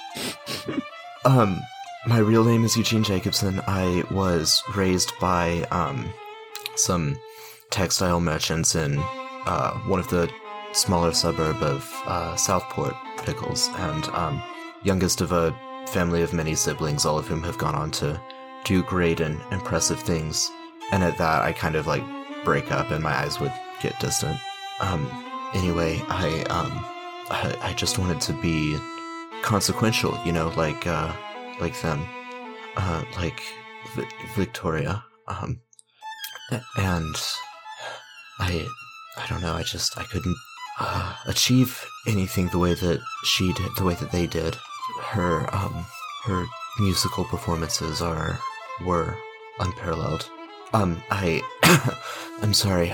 My real name is Eugene Jacobson. I was raised by, some textile merchants in, one of the smaller suburb of, Southport, Pickles, and, youngest of a family of many siblings, all of whom have gone on to do great and impressive things. And at that, I kind of, like, break up and my eyes would get distant. Anyway, I just wanted to be consequential, you know, like them, like Victoria, and I don't know, I couldn't achieve anything the way that she did, the way that they did. Her musical performances were unparalleled. I'm sorry,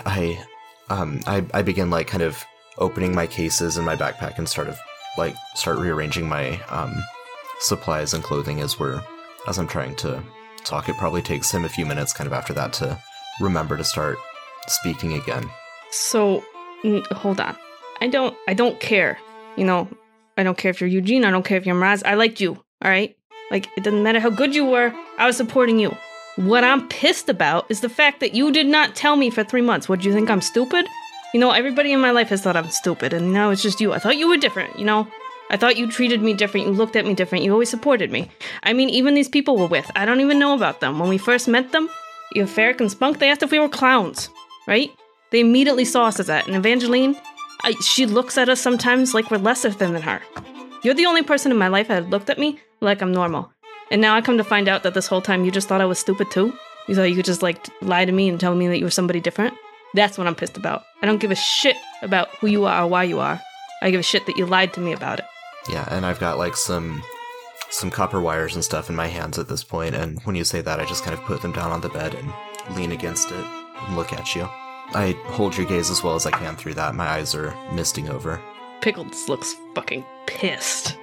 I began like kind of opening my cases in my backpack and start rearranging my supplies and clothing as I'm trying to talk. It probably takes him a few minutes kind of after that to remember to start speaking again. So, hold on. I don't care. You know, I don't care if you're Eugene. I don't care if you're Miraz. I liked you, all right? Like, it doesn't matter how good you were. I was supporting you. What I'm pissed about is the fact that you did not tell me for 3 months. What, do you think I'm stupid? You know, everybody in my life has thought I'm stupid, and now it's just you. I thought you were different, you know? I thought you treated me different. You looked at me different. You always supported me. I mean, even these people we're with, I don't even know about them. When we first met them, Ferric and Spunk, they asked if we were clowns, right? They immediately saw us as that. And Evangeline, she looks at us sometimes like we're lesser than her. You're the only person in my life that had looked at me like I'm normal. And now I come to find out that this whole time you just thought I was stupid too? You thought you could just, like, lie to me and tell me that you were somebody different? That's what I'm pissed about. I don't give a shit about who you are or why you are. I give a shit that you lied to me about it. Yeah, and I've got, like, some copper wires and stuff in my hands at this point, and when you say that, I just kind of put them down on the bed and lean against it and look at you. I hold your gaze as well as I can through that. My eyes are misting over. Pickles looks fucking pissed.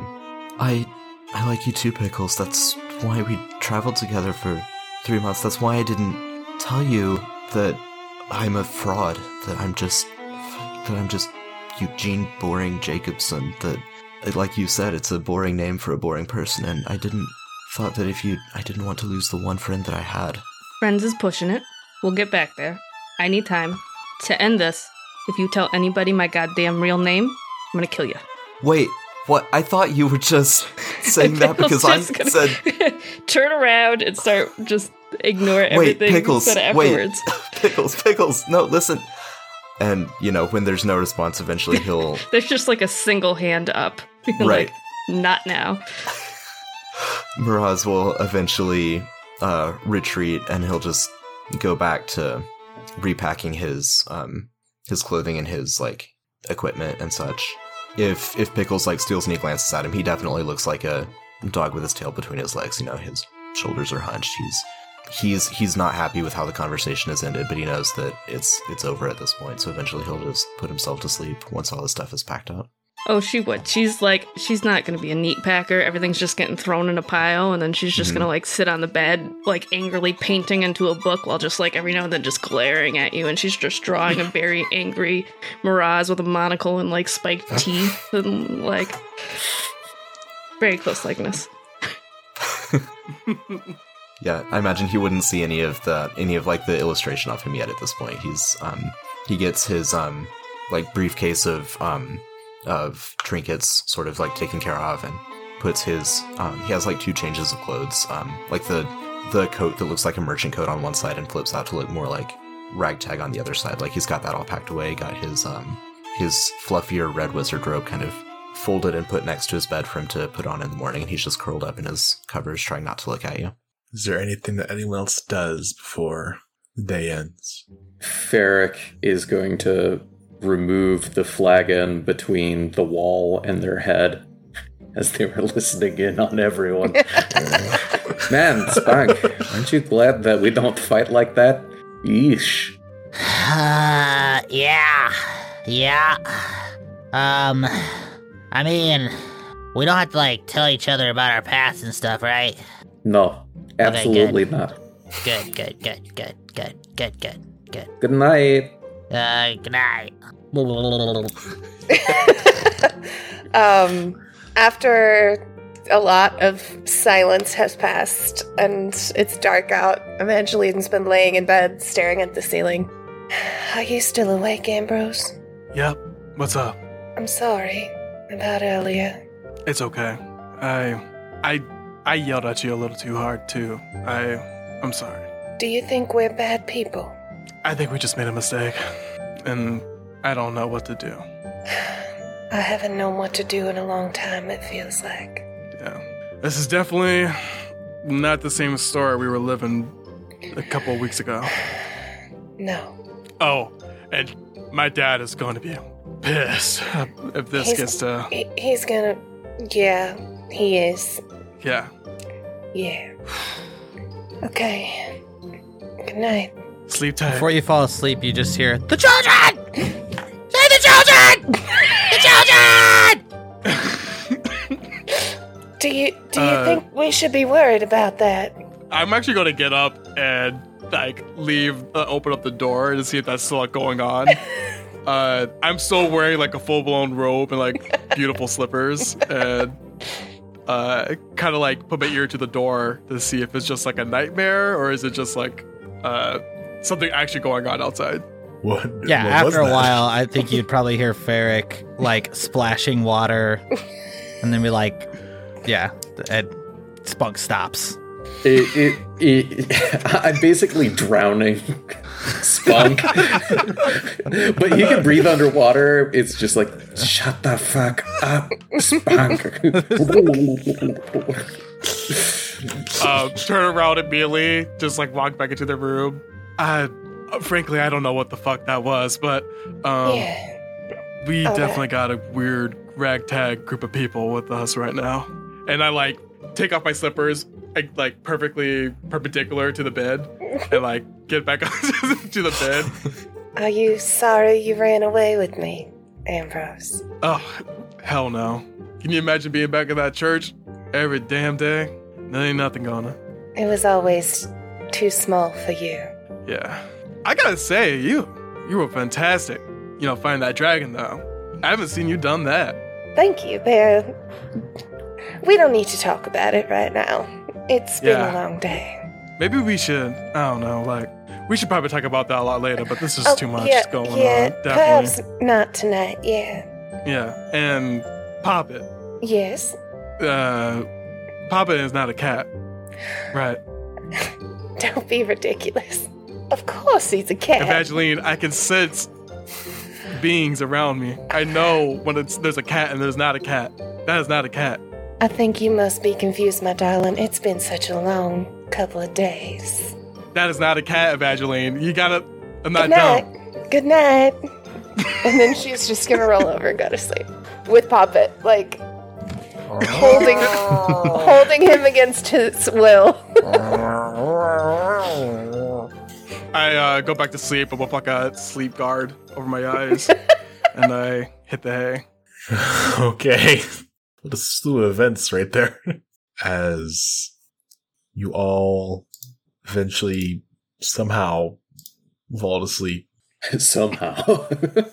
I like you too, Pickles. That's why we traveled together for 3 months. That's why I didn't tell you that I'm a fraud, that I'm just Eugene Boring Jacobson, that, like you said, it's a boring name for a boring person, and I didn't want to lose the one friend that I had. Friends is pushing it. We'll get back there. I need time. To end this, if you tell anybody my goddamn real name, I'm gonna kill you. Wait, what? I thought you were just saying that because I said... Turn around and start just ignore everything you said afterwards. Pickles, no, listen. And, you know, when there's no response, eventually he'll... There's just like a single hand up. Right. Like, not now. Miraz will eventually retreat, and he'll just go back to repacking his clothing and his, like, equipment and such. If Pickles, like, steals any glances at him, he definitely looks like a dog with his tail between his legs. You know, his shoulders are hunched. He's not happy with how the conversation has ended, but he knows that it's over at this point. So eventually he'll just put himself to sleep once all his stuff is packed up. Oh, she would. She's not going to be a neat packer. Everything's just getting thrown in a pile, and then she's just going to, like, sit on the bed, like, angrily painting into a book while just, like, every now and then just glaring at you, and she's just drawing a very angry Miraz with a monocle and, like, spiked teeth, and, like, very close likeness. Yeah, I imagine he wouldn't see any of like the illustration of him yet at this point. He gets his like briefcase of trinkets sort of like taken care of, and puts his he has like 2 changes of clothes, like the the coat that looks like a merchant coat on one side and flips out to look more like ragtag on the other side. Like he's got that all packed away, got his fluffier red wizard robe kind of folded and put next to his bed for him to put on in the morning, and he's just curled up in his covers trying not to look at you. Is there anything that anyone else does before the day ends? Ferric is going to remove the flagon between the wall and their head as they were listening in on everyone. Man, Spunk, aren't you glad that we don't fight like that? Yeesh. Yeah. I mean, we don't have to, like, tell each other about our past and stuff, right? No, absolutely not. Good. Good night. Good night. After a lot of silence has passed and it's dark out, Evangeline's been laying in bed staring at the ceiling. Are you still awake, Ambrose? Yep. What's up? I'm sorry about earlier. It's okay. I yelled at you a little too hard too. I'm sorry. Do you think we're bad people? I think we just made a mistake, and I don't know what to do. I haven't known what to do in a long time, it feels like. Yeah. This is definitely not the same story we were living a couple of weeks ago. No. Oh, and my dad is going to be pissed if this gets to... He's gonna... Yeah, he is. Yeah. Yeah. Okay. Good night. Sleep tight. Before you fall asleep, you just hear, The children! Say the children! The children! Do you think we should be worried about that? I'm actually going to get up and, like, open up the door to see if that's still, like, going on. I'm still wearing, like, a full-blown robe and, like, beautiful slippers, and kind of, like, put my ear to the door to see if it's just, like, a nightmare, or is it just, like, something actually going on outside. What after was a that? while, I think you'd probably hear Ferric, like, splashing water, and then be like, yeah, and Spunk stops. I'm basically drowning Spunk. But he can breathe underwater. It's just like, shut the fuck up, Spunk. Turn around immediately, just, like, walk back into the room. Frankly, I don't know what the fuck that was, but we definitely got a weird ragtag group of people with us right now. And I, like, take off my slippers, like perfectly perpendicular to the bed, and, like, get back to the bed. Are you sorry you ran away with me, Ambrose? Oh, hell no. Can you imagine being back at that church every damn day? There ain't nothing gonna. It was always too small for you. Yeah. I gotta say, you were fantastic. You know, find that dragon, though. I haven't seen you done that. Thank you, Bear. We don't need to talk about it right now. It's been a long day. Maybe we should, I don't know, like, we should probably talk about that a lot later, but this is too much going on. Definitely. Perhaps not tonight, yeah. Yeah, and Poppet. Yes? Poppet is not a cat. Right. Don't be ridiculous. Of course he's a cat. Evangeline, I can sense beings around me. I know when there's a cat and there's not a cat. That is not a cat. I think you must be confused, my darling. It's been such a long couple of days. That is not a cat, Evangeline. You gotta... I'm not Good night. dumb. Good night. And then she's just gonna roll over and go to sleep. With Poppet, like, holding him against his will. I go back to sleep with like a sleep guard over my eyes, and I hit the hay. Okay. What a slew of events right there. As you all eventually somehow fall asleep. Somehow.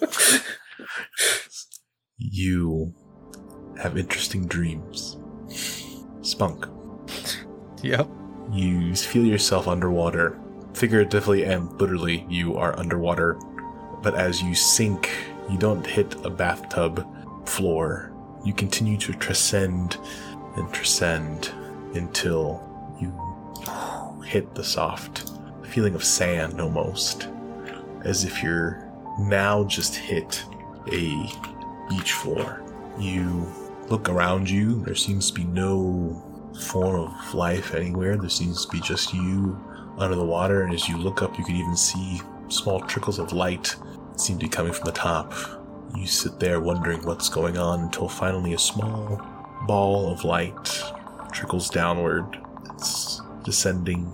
You have interesting dreams. Spunk. Yep. You feel yourself underwater. Figuratively and literally, you are underwater. But as you sink, you don't hit a bathtub floor. You continue to transcend and transcend until you hit the soft feeling of sand almost, as if you're now just hit a beach floor. You look around you, there seems to be no form of life anywhere. There seems to be just you under the water, and as you look up, you can even see small trickles of light seem to be coming from the top. You sit there wondering what's going on until finally a small ball of light trickles downward. It's descending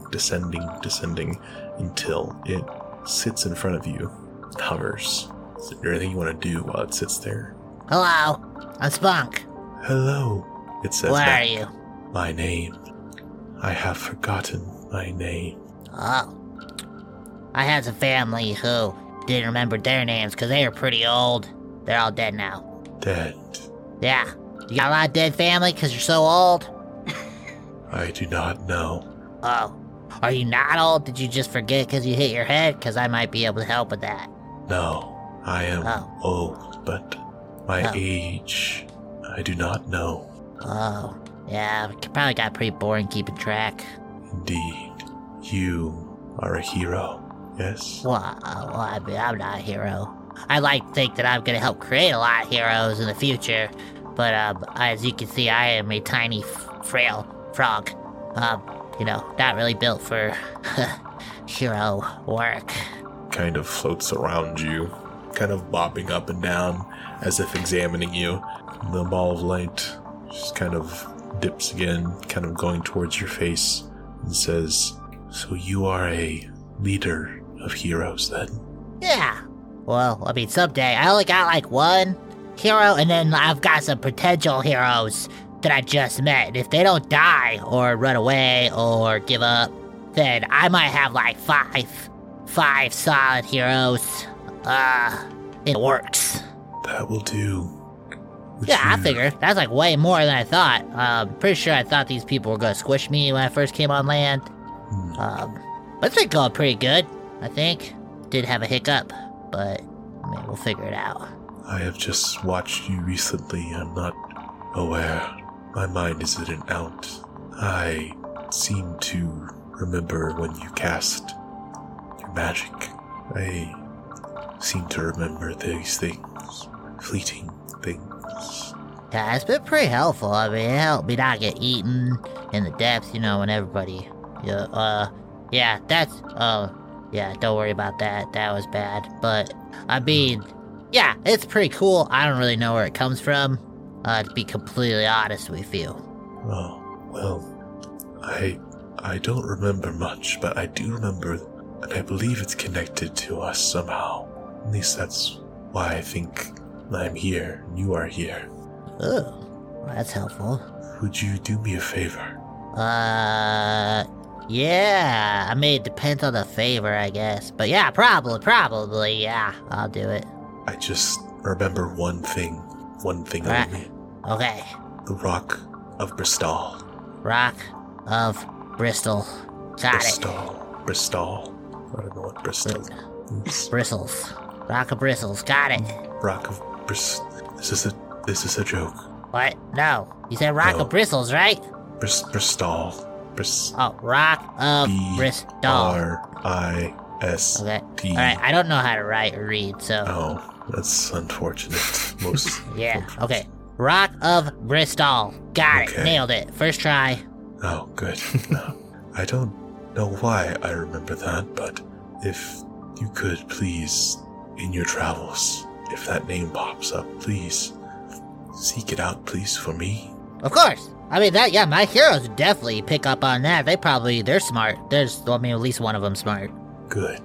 until it sits in front of you. It hovers. Is there anything you want to do while it sits there? Hello, I'm Spunk. Hello, it says Where back. are you? My name. I have forgotten my name. Oh. I had some family who didn't remember their names because they were pretty old. They're all dead now. Dead. Yeah. You got a lot of dead family because you're so old? I do not know. Oh. Are you not old? Did you just forget because you hit your head? Because I might be able to help with that. No, I am Oh. old, but my Oh. age, I do not know. Oh. Yeah, it probably got pretty boring keeping track. Indeed, you are a hero, yes? Well, I mean, I'm not a hero. I like to think that I'm going to help create a lot of heroes in the future, but as you can see, I am a tiny, frail frog. Not really built for hero work. Kind of floats around you, kind of bobbing up and down as if examining you. The ball of light just kind of dips again, kind of going towards your face, and says, "So you are a leader of heroes then?" Yeah. Well, I mean, someday. I only got like one hero, and then I've got some potential heroes that I just met. And if they don't die or run away or give up, then I might have like five solid heroes in the works. That will do. Would Yeah, I you- figured. That's like way more than I thought. Pretty sure I thought these people were gonna squish me when I first came on land. But it's been going pretty good, I think. Did have a hiccup, but I mean, we'll figure it out. I have just watched you recently. I'm not aware. My mind isn't out. I seem to remember when you cast your magic. I seem to remember these things. Fleeting things. Yeah, it's been pretty helpful. I mean, it helped me not get eaten in the depths, when everybody... don't worry about that. That was bad. But, I mean, yeah, it's pretty cool. I don't really know where it comes from, to be completely honest with you. Oh, well, I don't remember much, but I do remember, and I believe it's connected to us somehow. At least that's why I think I'm here, and you are here. Oh, well, that's helpful. Would you do me a favor? Yeah. I mean, it depends on the favor, I guess. But yeah, probably, yeah, I'll do it. I just remember one thing Right. only. Okay. The Rock of Bristol. Rock of Bristol. Got it. Bristol. I don't know what Bristol is. Bristles. Rock of Bristles. Got it. Rock of Bristol. This is a joke. What? No. You said Rock No. of Bristles, right? Bristol. Oh, Rock of Bristol. B-R-I-S-T. Okay. Alright, I don't know how to write or read, so... Oh, that's unfortunate. Most. Yeah, okay. Rock of Bristol. Got it. Okay. Nailed it. First try. Oh, good. No, I don't know why I remember that, but if you could please, in your travels, if that name pops up, please seek it out, please, for me. Of course. I mean, my heroes would definitely pick up on that. They're smart. At least one of them smart. Good.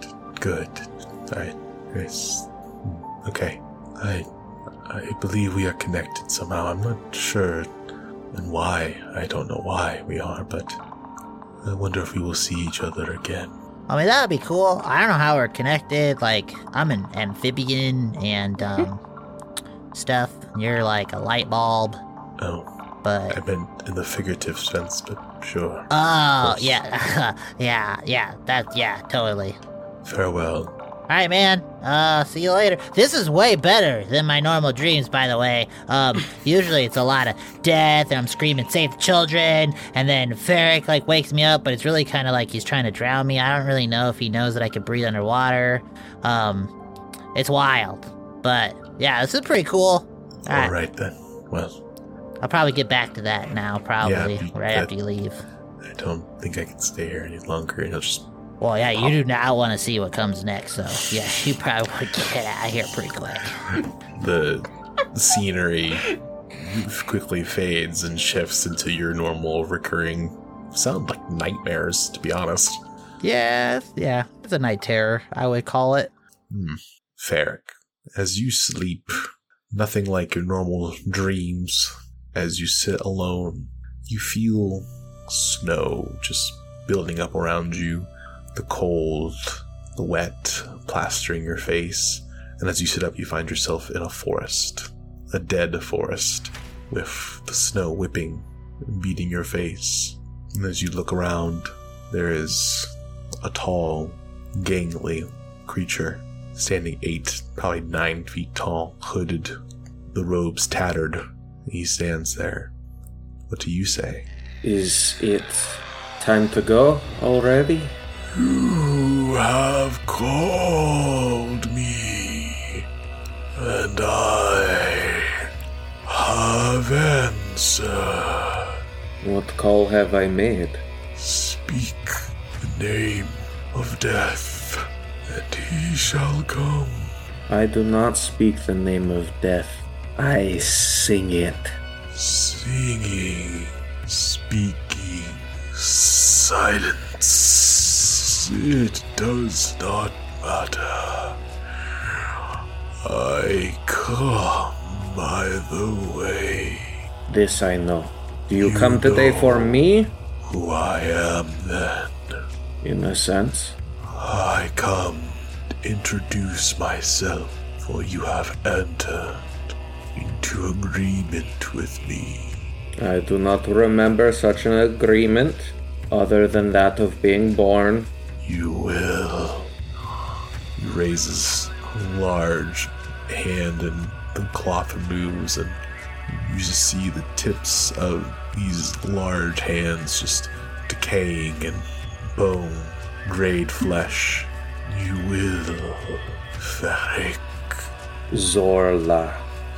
Okay. I believe we are connected somehow. I'm not sure and why. I don't know why we are, but I wonder if we will see each other again. I mean, that would be cool. I don't know how we're connected. Like, I'm an amphibian and, stuff. You're like a light bulb, Oh, but... I meant in the figurative sense, but sure. Oh, course. yeah. yeah, totally. Farewell. All right, man. See you later. This is way better than my normal dreams, by the way. Usually it's a lot of death, and I'm screaming, save the children, and then Ferric, like, wakes me up, but it's really kind of like he's trying to drown me. I don't really know if he knows that I can breathe underwater. It's wild. But, yeah, this is pretty cool. All right, then. Well, I'll probably get back to that now, probably, right after you leave. I don't think I can stay here any longer, and I'll just... Well, yeah, you do not want to see what comes next, so, yeah, you probably want to get out of here pretty quick. The scenery quickly fades and shifts into your normal recurring sound like nightmares, to be honest. Yeah, it's a night terror, I would call it. Ferric, as you sleep, nothing like your normal dreams. As you sit alone, you feel snow just building up around you, the cold, the wet plastering your face, and as you sit up, you find yourself in a forest, a dead forest, with the snow whipping and beating your face. And as you look around, there is a tall, gangly creature standing 8, probably 9 feet tall, hooded, the robes tattered. He stands there. What do you say? Is it time to go already? You have called me, and I have answered. What call have I made? Speak the name of death, and he shall come. I do not speak the name of death. I sing it. Singing, speaking, silence. It does not matter. I come by the way. This I know. Do you come today for me? Who I am then. In a sense. I come to introduce myself, for you have entered into agreement with me. I do not remember such an agreement, other than that of being born. You will. He raises a large hand and the cloth moves, and you just see the tips of these large hands just decaying and bone, grayed flesh. You will, Ferric. Zorla.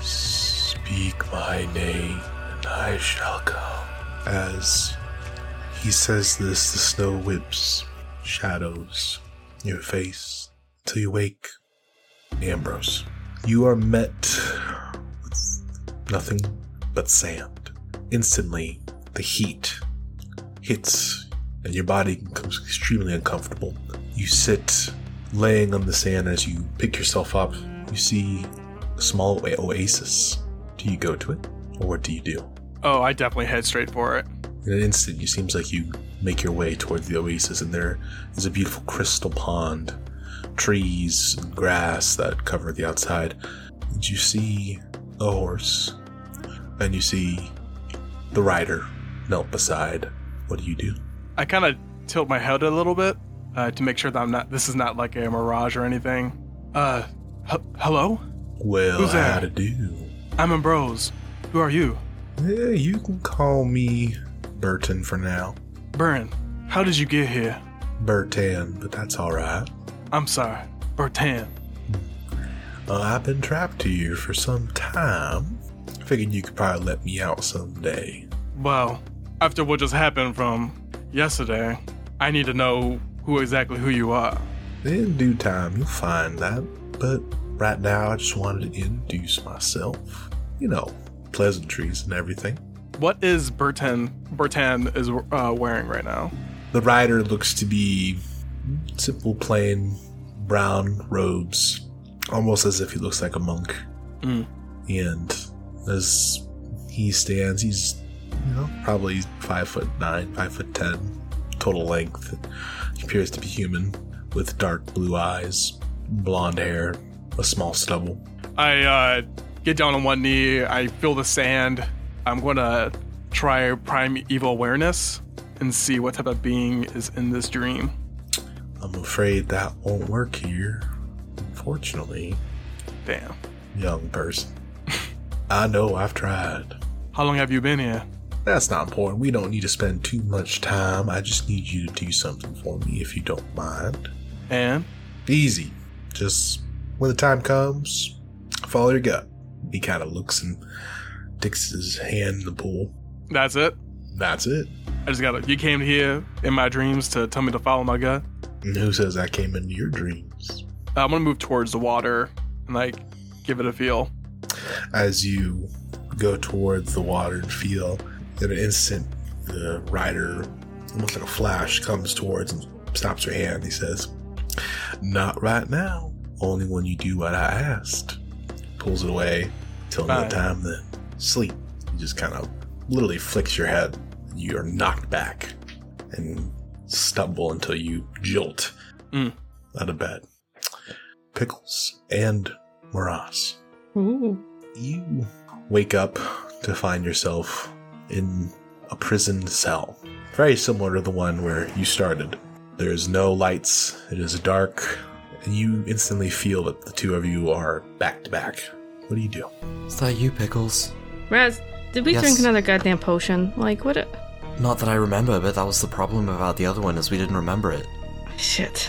Speak my name, and I shall come. As he says this, the snow whips shadows in your face till you wake. Ambrose, you are met with nothing but sand. Instantly, the heat hits, and your body becomes extremely uncomfortable. You sit laying on the sand. As you pick yourself up, you see a small oasis. Do you go to it, or what do you do? Oh, I definitely head straight for it. In an instant, it seems like you make your way towards the oasis, and there is a beautiful crystal pond, trees and grass that cover the outside. And you see a horse, and you see the rider knelt beside. What do you do? I kind of tilt my head a little bit to make sure that this is not like a mirage or anything. Hello? Well, Who's there? how to do? I'm Ambrose. Who are you? Yeah, you can call me Burton for now. Burn. How did you get here? Burtan, but that's alright. I'm sorry. Burtan. I've been trapped here for some time. Figured you could probably let me out someday. Well, after what just happened from yesterday, I need to know exactly who you are. In due time, you'll find that. But right now, I just wanted to introduce myself. You know, pleasantries and everything. What is Burtan is wearing right now? The rider looks to be simple, plain, brown robes. Almost as if he looks like a monk. And as he stands, he's, probably 5'9", 5'10", total length. He appears to be human, with dark blue eyes, blonde hair, a small stubble. I get down on one knee, I feel the sand. I'm going to try primeval awareness and see what type of being is in this dream. I'm afraid that won't work here. Unfortunately, Damn. young person. I know, I've tried. How long have you been here? That's not important. We don't need to spend too much time. I just need you to do something for me if you don't mind. And? Easy. Just when the time comes, follow your gut. He kind of looks and sticks his hand in the pool. That's it? That's it. I just gotta. You came here in my dreams to tell me to follow my gut? And who says I came into your dreams? I'm gonna move towards the water and, like, give it a feel. As you go towards the water and feel, in an instant, the rider, almost like a flash, comes towards and stops her hand. He says, "Not right now. Only when you do what I asked." Pulls it away till no time to sleep. You just kind of literally flicks your head. You are knocked back and stumble until you jolt out of bed. Pickles and Moraz. Ooh. You wake up to find yourself in a prison cell. Very similar to the one where you started. There's no lights. It is dark. And you instantly feel that the two of you are back to back. What do you do? Is that you, Pickles? Raz, did we Yes. drink another goddamn potion? Like, what a... Not that I remember, but that was the problem about the other one, is we didn't remember it. Shit.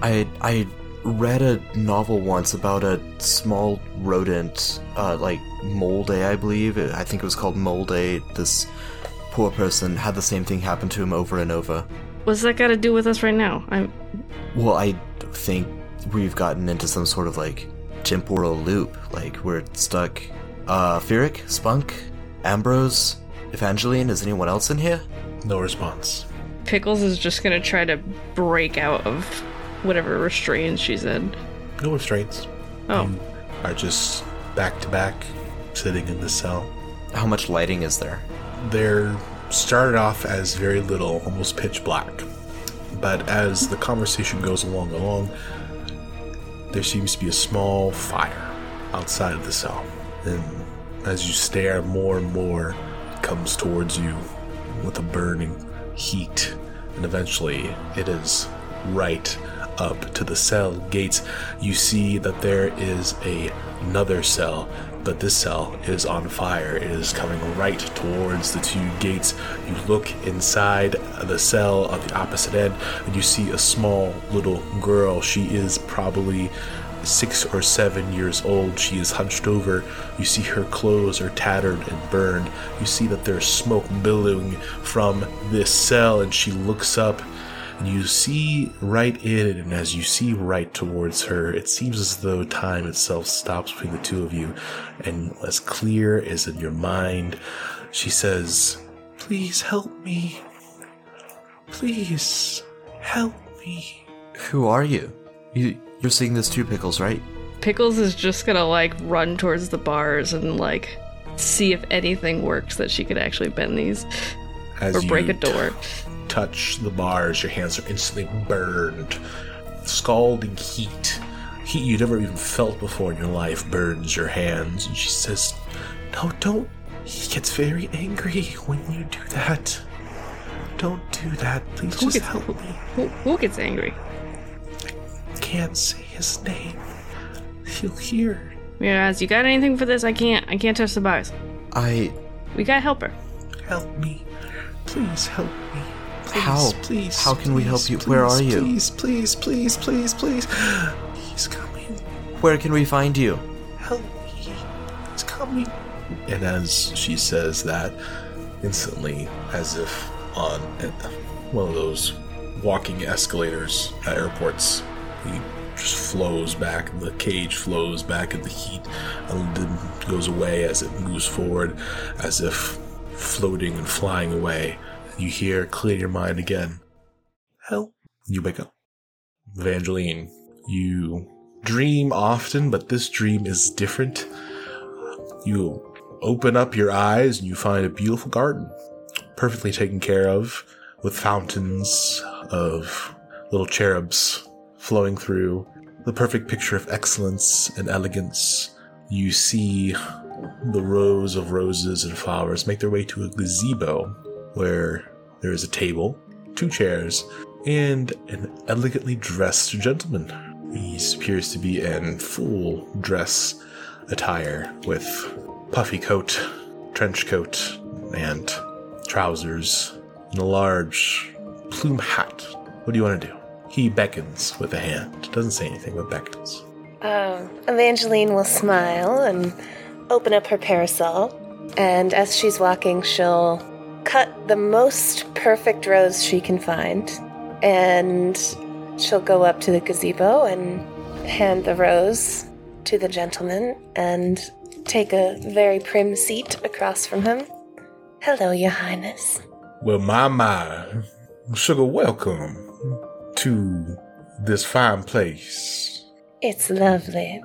I read a novel once about a small rodent, like Molday, I believe. I think it was called Molday. This poor person had the same thing happen to him over and over. What's that got to do with us right now? Well, I think we've gotten into some sort of, like, temporal loop. Like, we're stuck. Firik? Spunk? Ambrose? Evangeline? Is anyone else in here? No response. Pickles is just gonna try to break out of whatever restraints she's in. No restraints. Oh. You are just back to back, sitting in the cell. How much lighting is there? There started off as very little, almost pitch black. But as the conversation goes along, there seems to be a small fire outside of the cell. And as you stare, more and more it comes towards you with a burning heat. And eventually it is right up to the cell gates. You see that there is another cell, but this cell is on fire. It is coming right towards the two gates. You look inside the cell on the opposite end, and you see a small little girl. She is probably 6 or 7 years old. She is hunched over. You see her clothes are tattered and burned. You see that there's smoke billowing from this cell, and she looks up, and you see right in it, and as you see right towards her, it seems as though time itself stops between the two of you, and as clear as in your mind, she says, "Please help me. Please help me." Who are you? You're seeing this too, Pickles, right? Pickles is just gonna, like, run towards the bars and, like, see if anything works that she could actually bend these. As or break you a door. Touch the bars, your hands are instantly burned. Scalding heat you've never even felt before in your life burns your hands. And she says, "No, don't. He gets very angry when you do that. Don't do that. Please just help me." Who gets angry? Can't say his name. He'll hear. Whereas, you got anything for this? I can't touch the bars. We gotta help her. Help me. Please help me. Please, How? Please. How can we help you? Please, Where are you? Please, please, please, please, please. He's coming. Where can we find you? Help me. He's coming. And as she says that, instantly, as if on one of those walking escalators at airports, he just flows back, and the cage flows back in the heat, and then goes away as it moves forward, as if floating and flying away. You hear, clear your mind again. Help. You wake up. Evangeline, you dream often, but this dream is different. You open up your eyes and you find a beautiful garden, perfectly taken care of, with fountains of little cherubs flowing through. The perfect picture of excellence and elegance. You see the rows of roses and flowers make their way to a gazebo where there is a table, 2 chairs, and an elegantly dressed gentleman. He appears to be in full dress attire with puffy coat, trench coat, and trousers, and a large plume hat. What do you want to do? He beckons with a hand. Doesn't say anything, but beckons. Evangeline will smile and open up her parasol. And as she's walking, she'll cut the most perfect rose she can find. And she'll go up to the gazebo and hand the rose to the gentleman and take a very prim seat across from him. Hello, Your Highness. Well, my, Sugar, welcome to this fine place. It's lovely.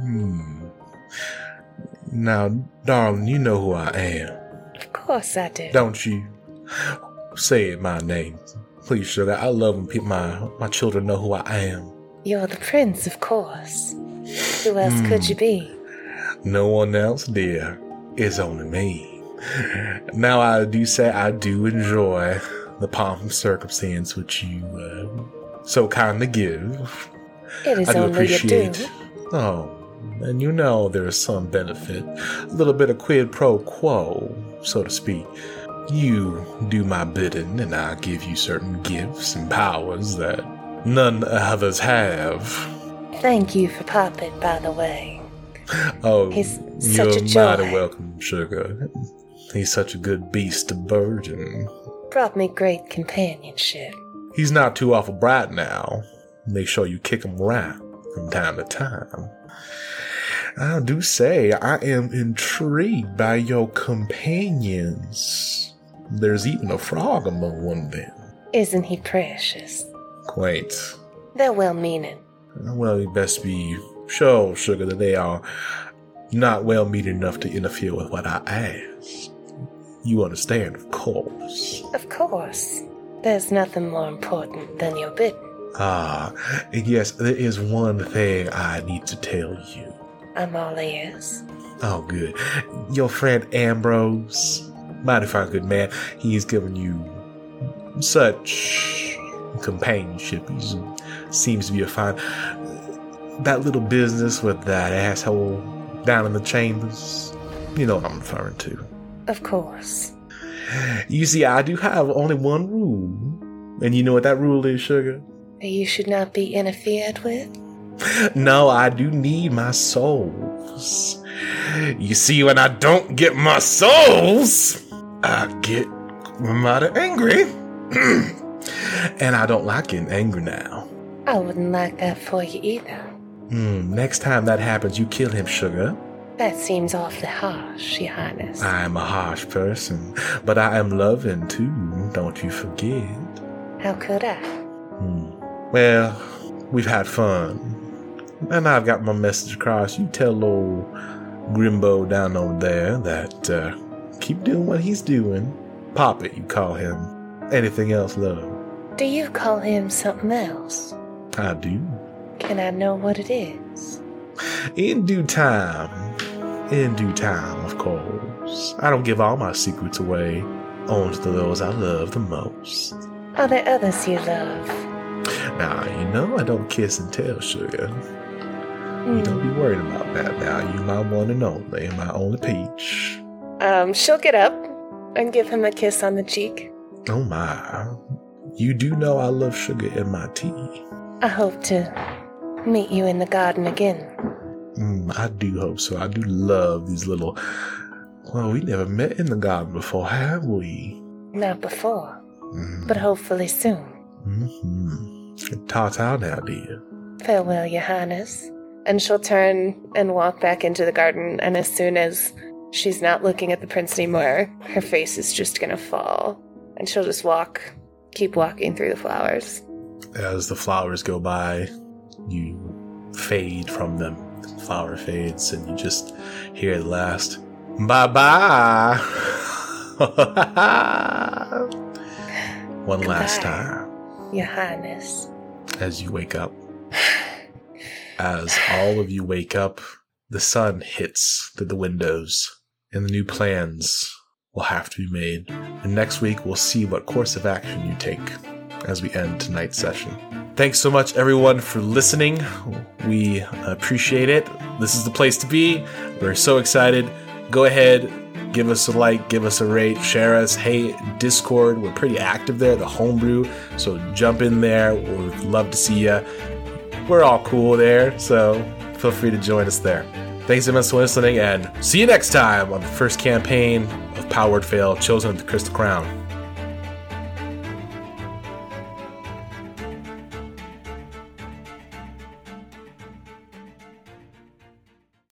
Now, darling, you know who I am. Of course I do. Don't you? Say my name. Please, Sugar. I love when people, my children know who I am. You're the prince, of course. Who else could you be? No one else, dear. It's only me. Now, I do say I do enjoy the pomp and circumstance which you so kindly give. It is I do only appreciate. your due. Oh, and you know there is some benefit, a little bit of quid pro quo, so to speak. You do my bidding, and I give you certain gifts and powers that none others have. Thank you for Poppet, by the way. Oh, He's such a you're joy. mighty welcome, Sugar. He's such a good beast of burden. Brought me great companionship. He's not too awful bright now. Make sure you kick him around from time to time. I do say I am intrigued by your companions. There's even a frog among one of them. Isn't he precious? Quite. They're well-meaning. Well, you best be sure, Sugar, that they are not well-meaning enough to interfere with what I ask. You understand, of course. Of course. There's nothing more important than your bidding. Ah, and yes, there is one thing I need to tell you. I'm all ears. Oh, good. Your friend Ambrose, mighty fine good man, he's given you such companionship. He seems to be a fine... That little business with that asshole down in the chambers, you know what I'm referring to. Of course. You see, I do have only one rule. And you know what that rule is, Sugar? You should not be interfered with. No, I do need my souls. You see, when I don't get my souls, I get mighty angry. And I don't like getting angry now. I wouldn't like that for you either. Next time that happens, you kill him, Sugar. That seems awfully harsh, Your Highness. I am a harsh person, but I am loving too, don't you forget. How could I? Well, we've had fun. And I've got my message across. You tell old Grimbo down over there that keep doing what he's doing. Poppet, you call him. Anything else, love? Do you call him something else? I do. Can I know what it is? In due time. In due time, of course. I don't give all my secrets away. Only to those I love the most. Are there others you love? Now, you know I don't kiss and tell, Sugar. You don't be worried about that now. You my one and only, my only peach. She'll get up and give him a kiss on the cheek. Oh my. You do know I love sugar in my tea. I hope to meet you in the garden again. I do hope so. I do love these little... Well, we never met in the garden before, have we? Not before, but hopefully soon. Ta-ta now, dear. Farewell, Your Highness. And she'll turn and walk back into the garden, and as soon as she's not looking at the prince anymore, her face is just gonna fall. And she'll just keep walking through the flowers. As the flowers go by, you fade from them. The flower fades, and you just hear the last, bye-bye. One last time. Your Highness. As you wake up. As all of you wake up, the sun hits through the windows, and the new plans will have to be made. And next week, we'll see what course of action you take as we end tonight's session. Thanks so much, everyone, for listening. We appreciate it. This is the place to be. We're so excited. Go ahead, give us a like, give us a rate, share us. Hey, Discord, we're pretty active there, the homebrew. So jump in there. We'd love to see you. We're all cool there, so feel free to join us there. Thanks so much for listening, and see you next time on the first campaign of Power Word Fail, Chosen of the Crystal Crown.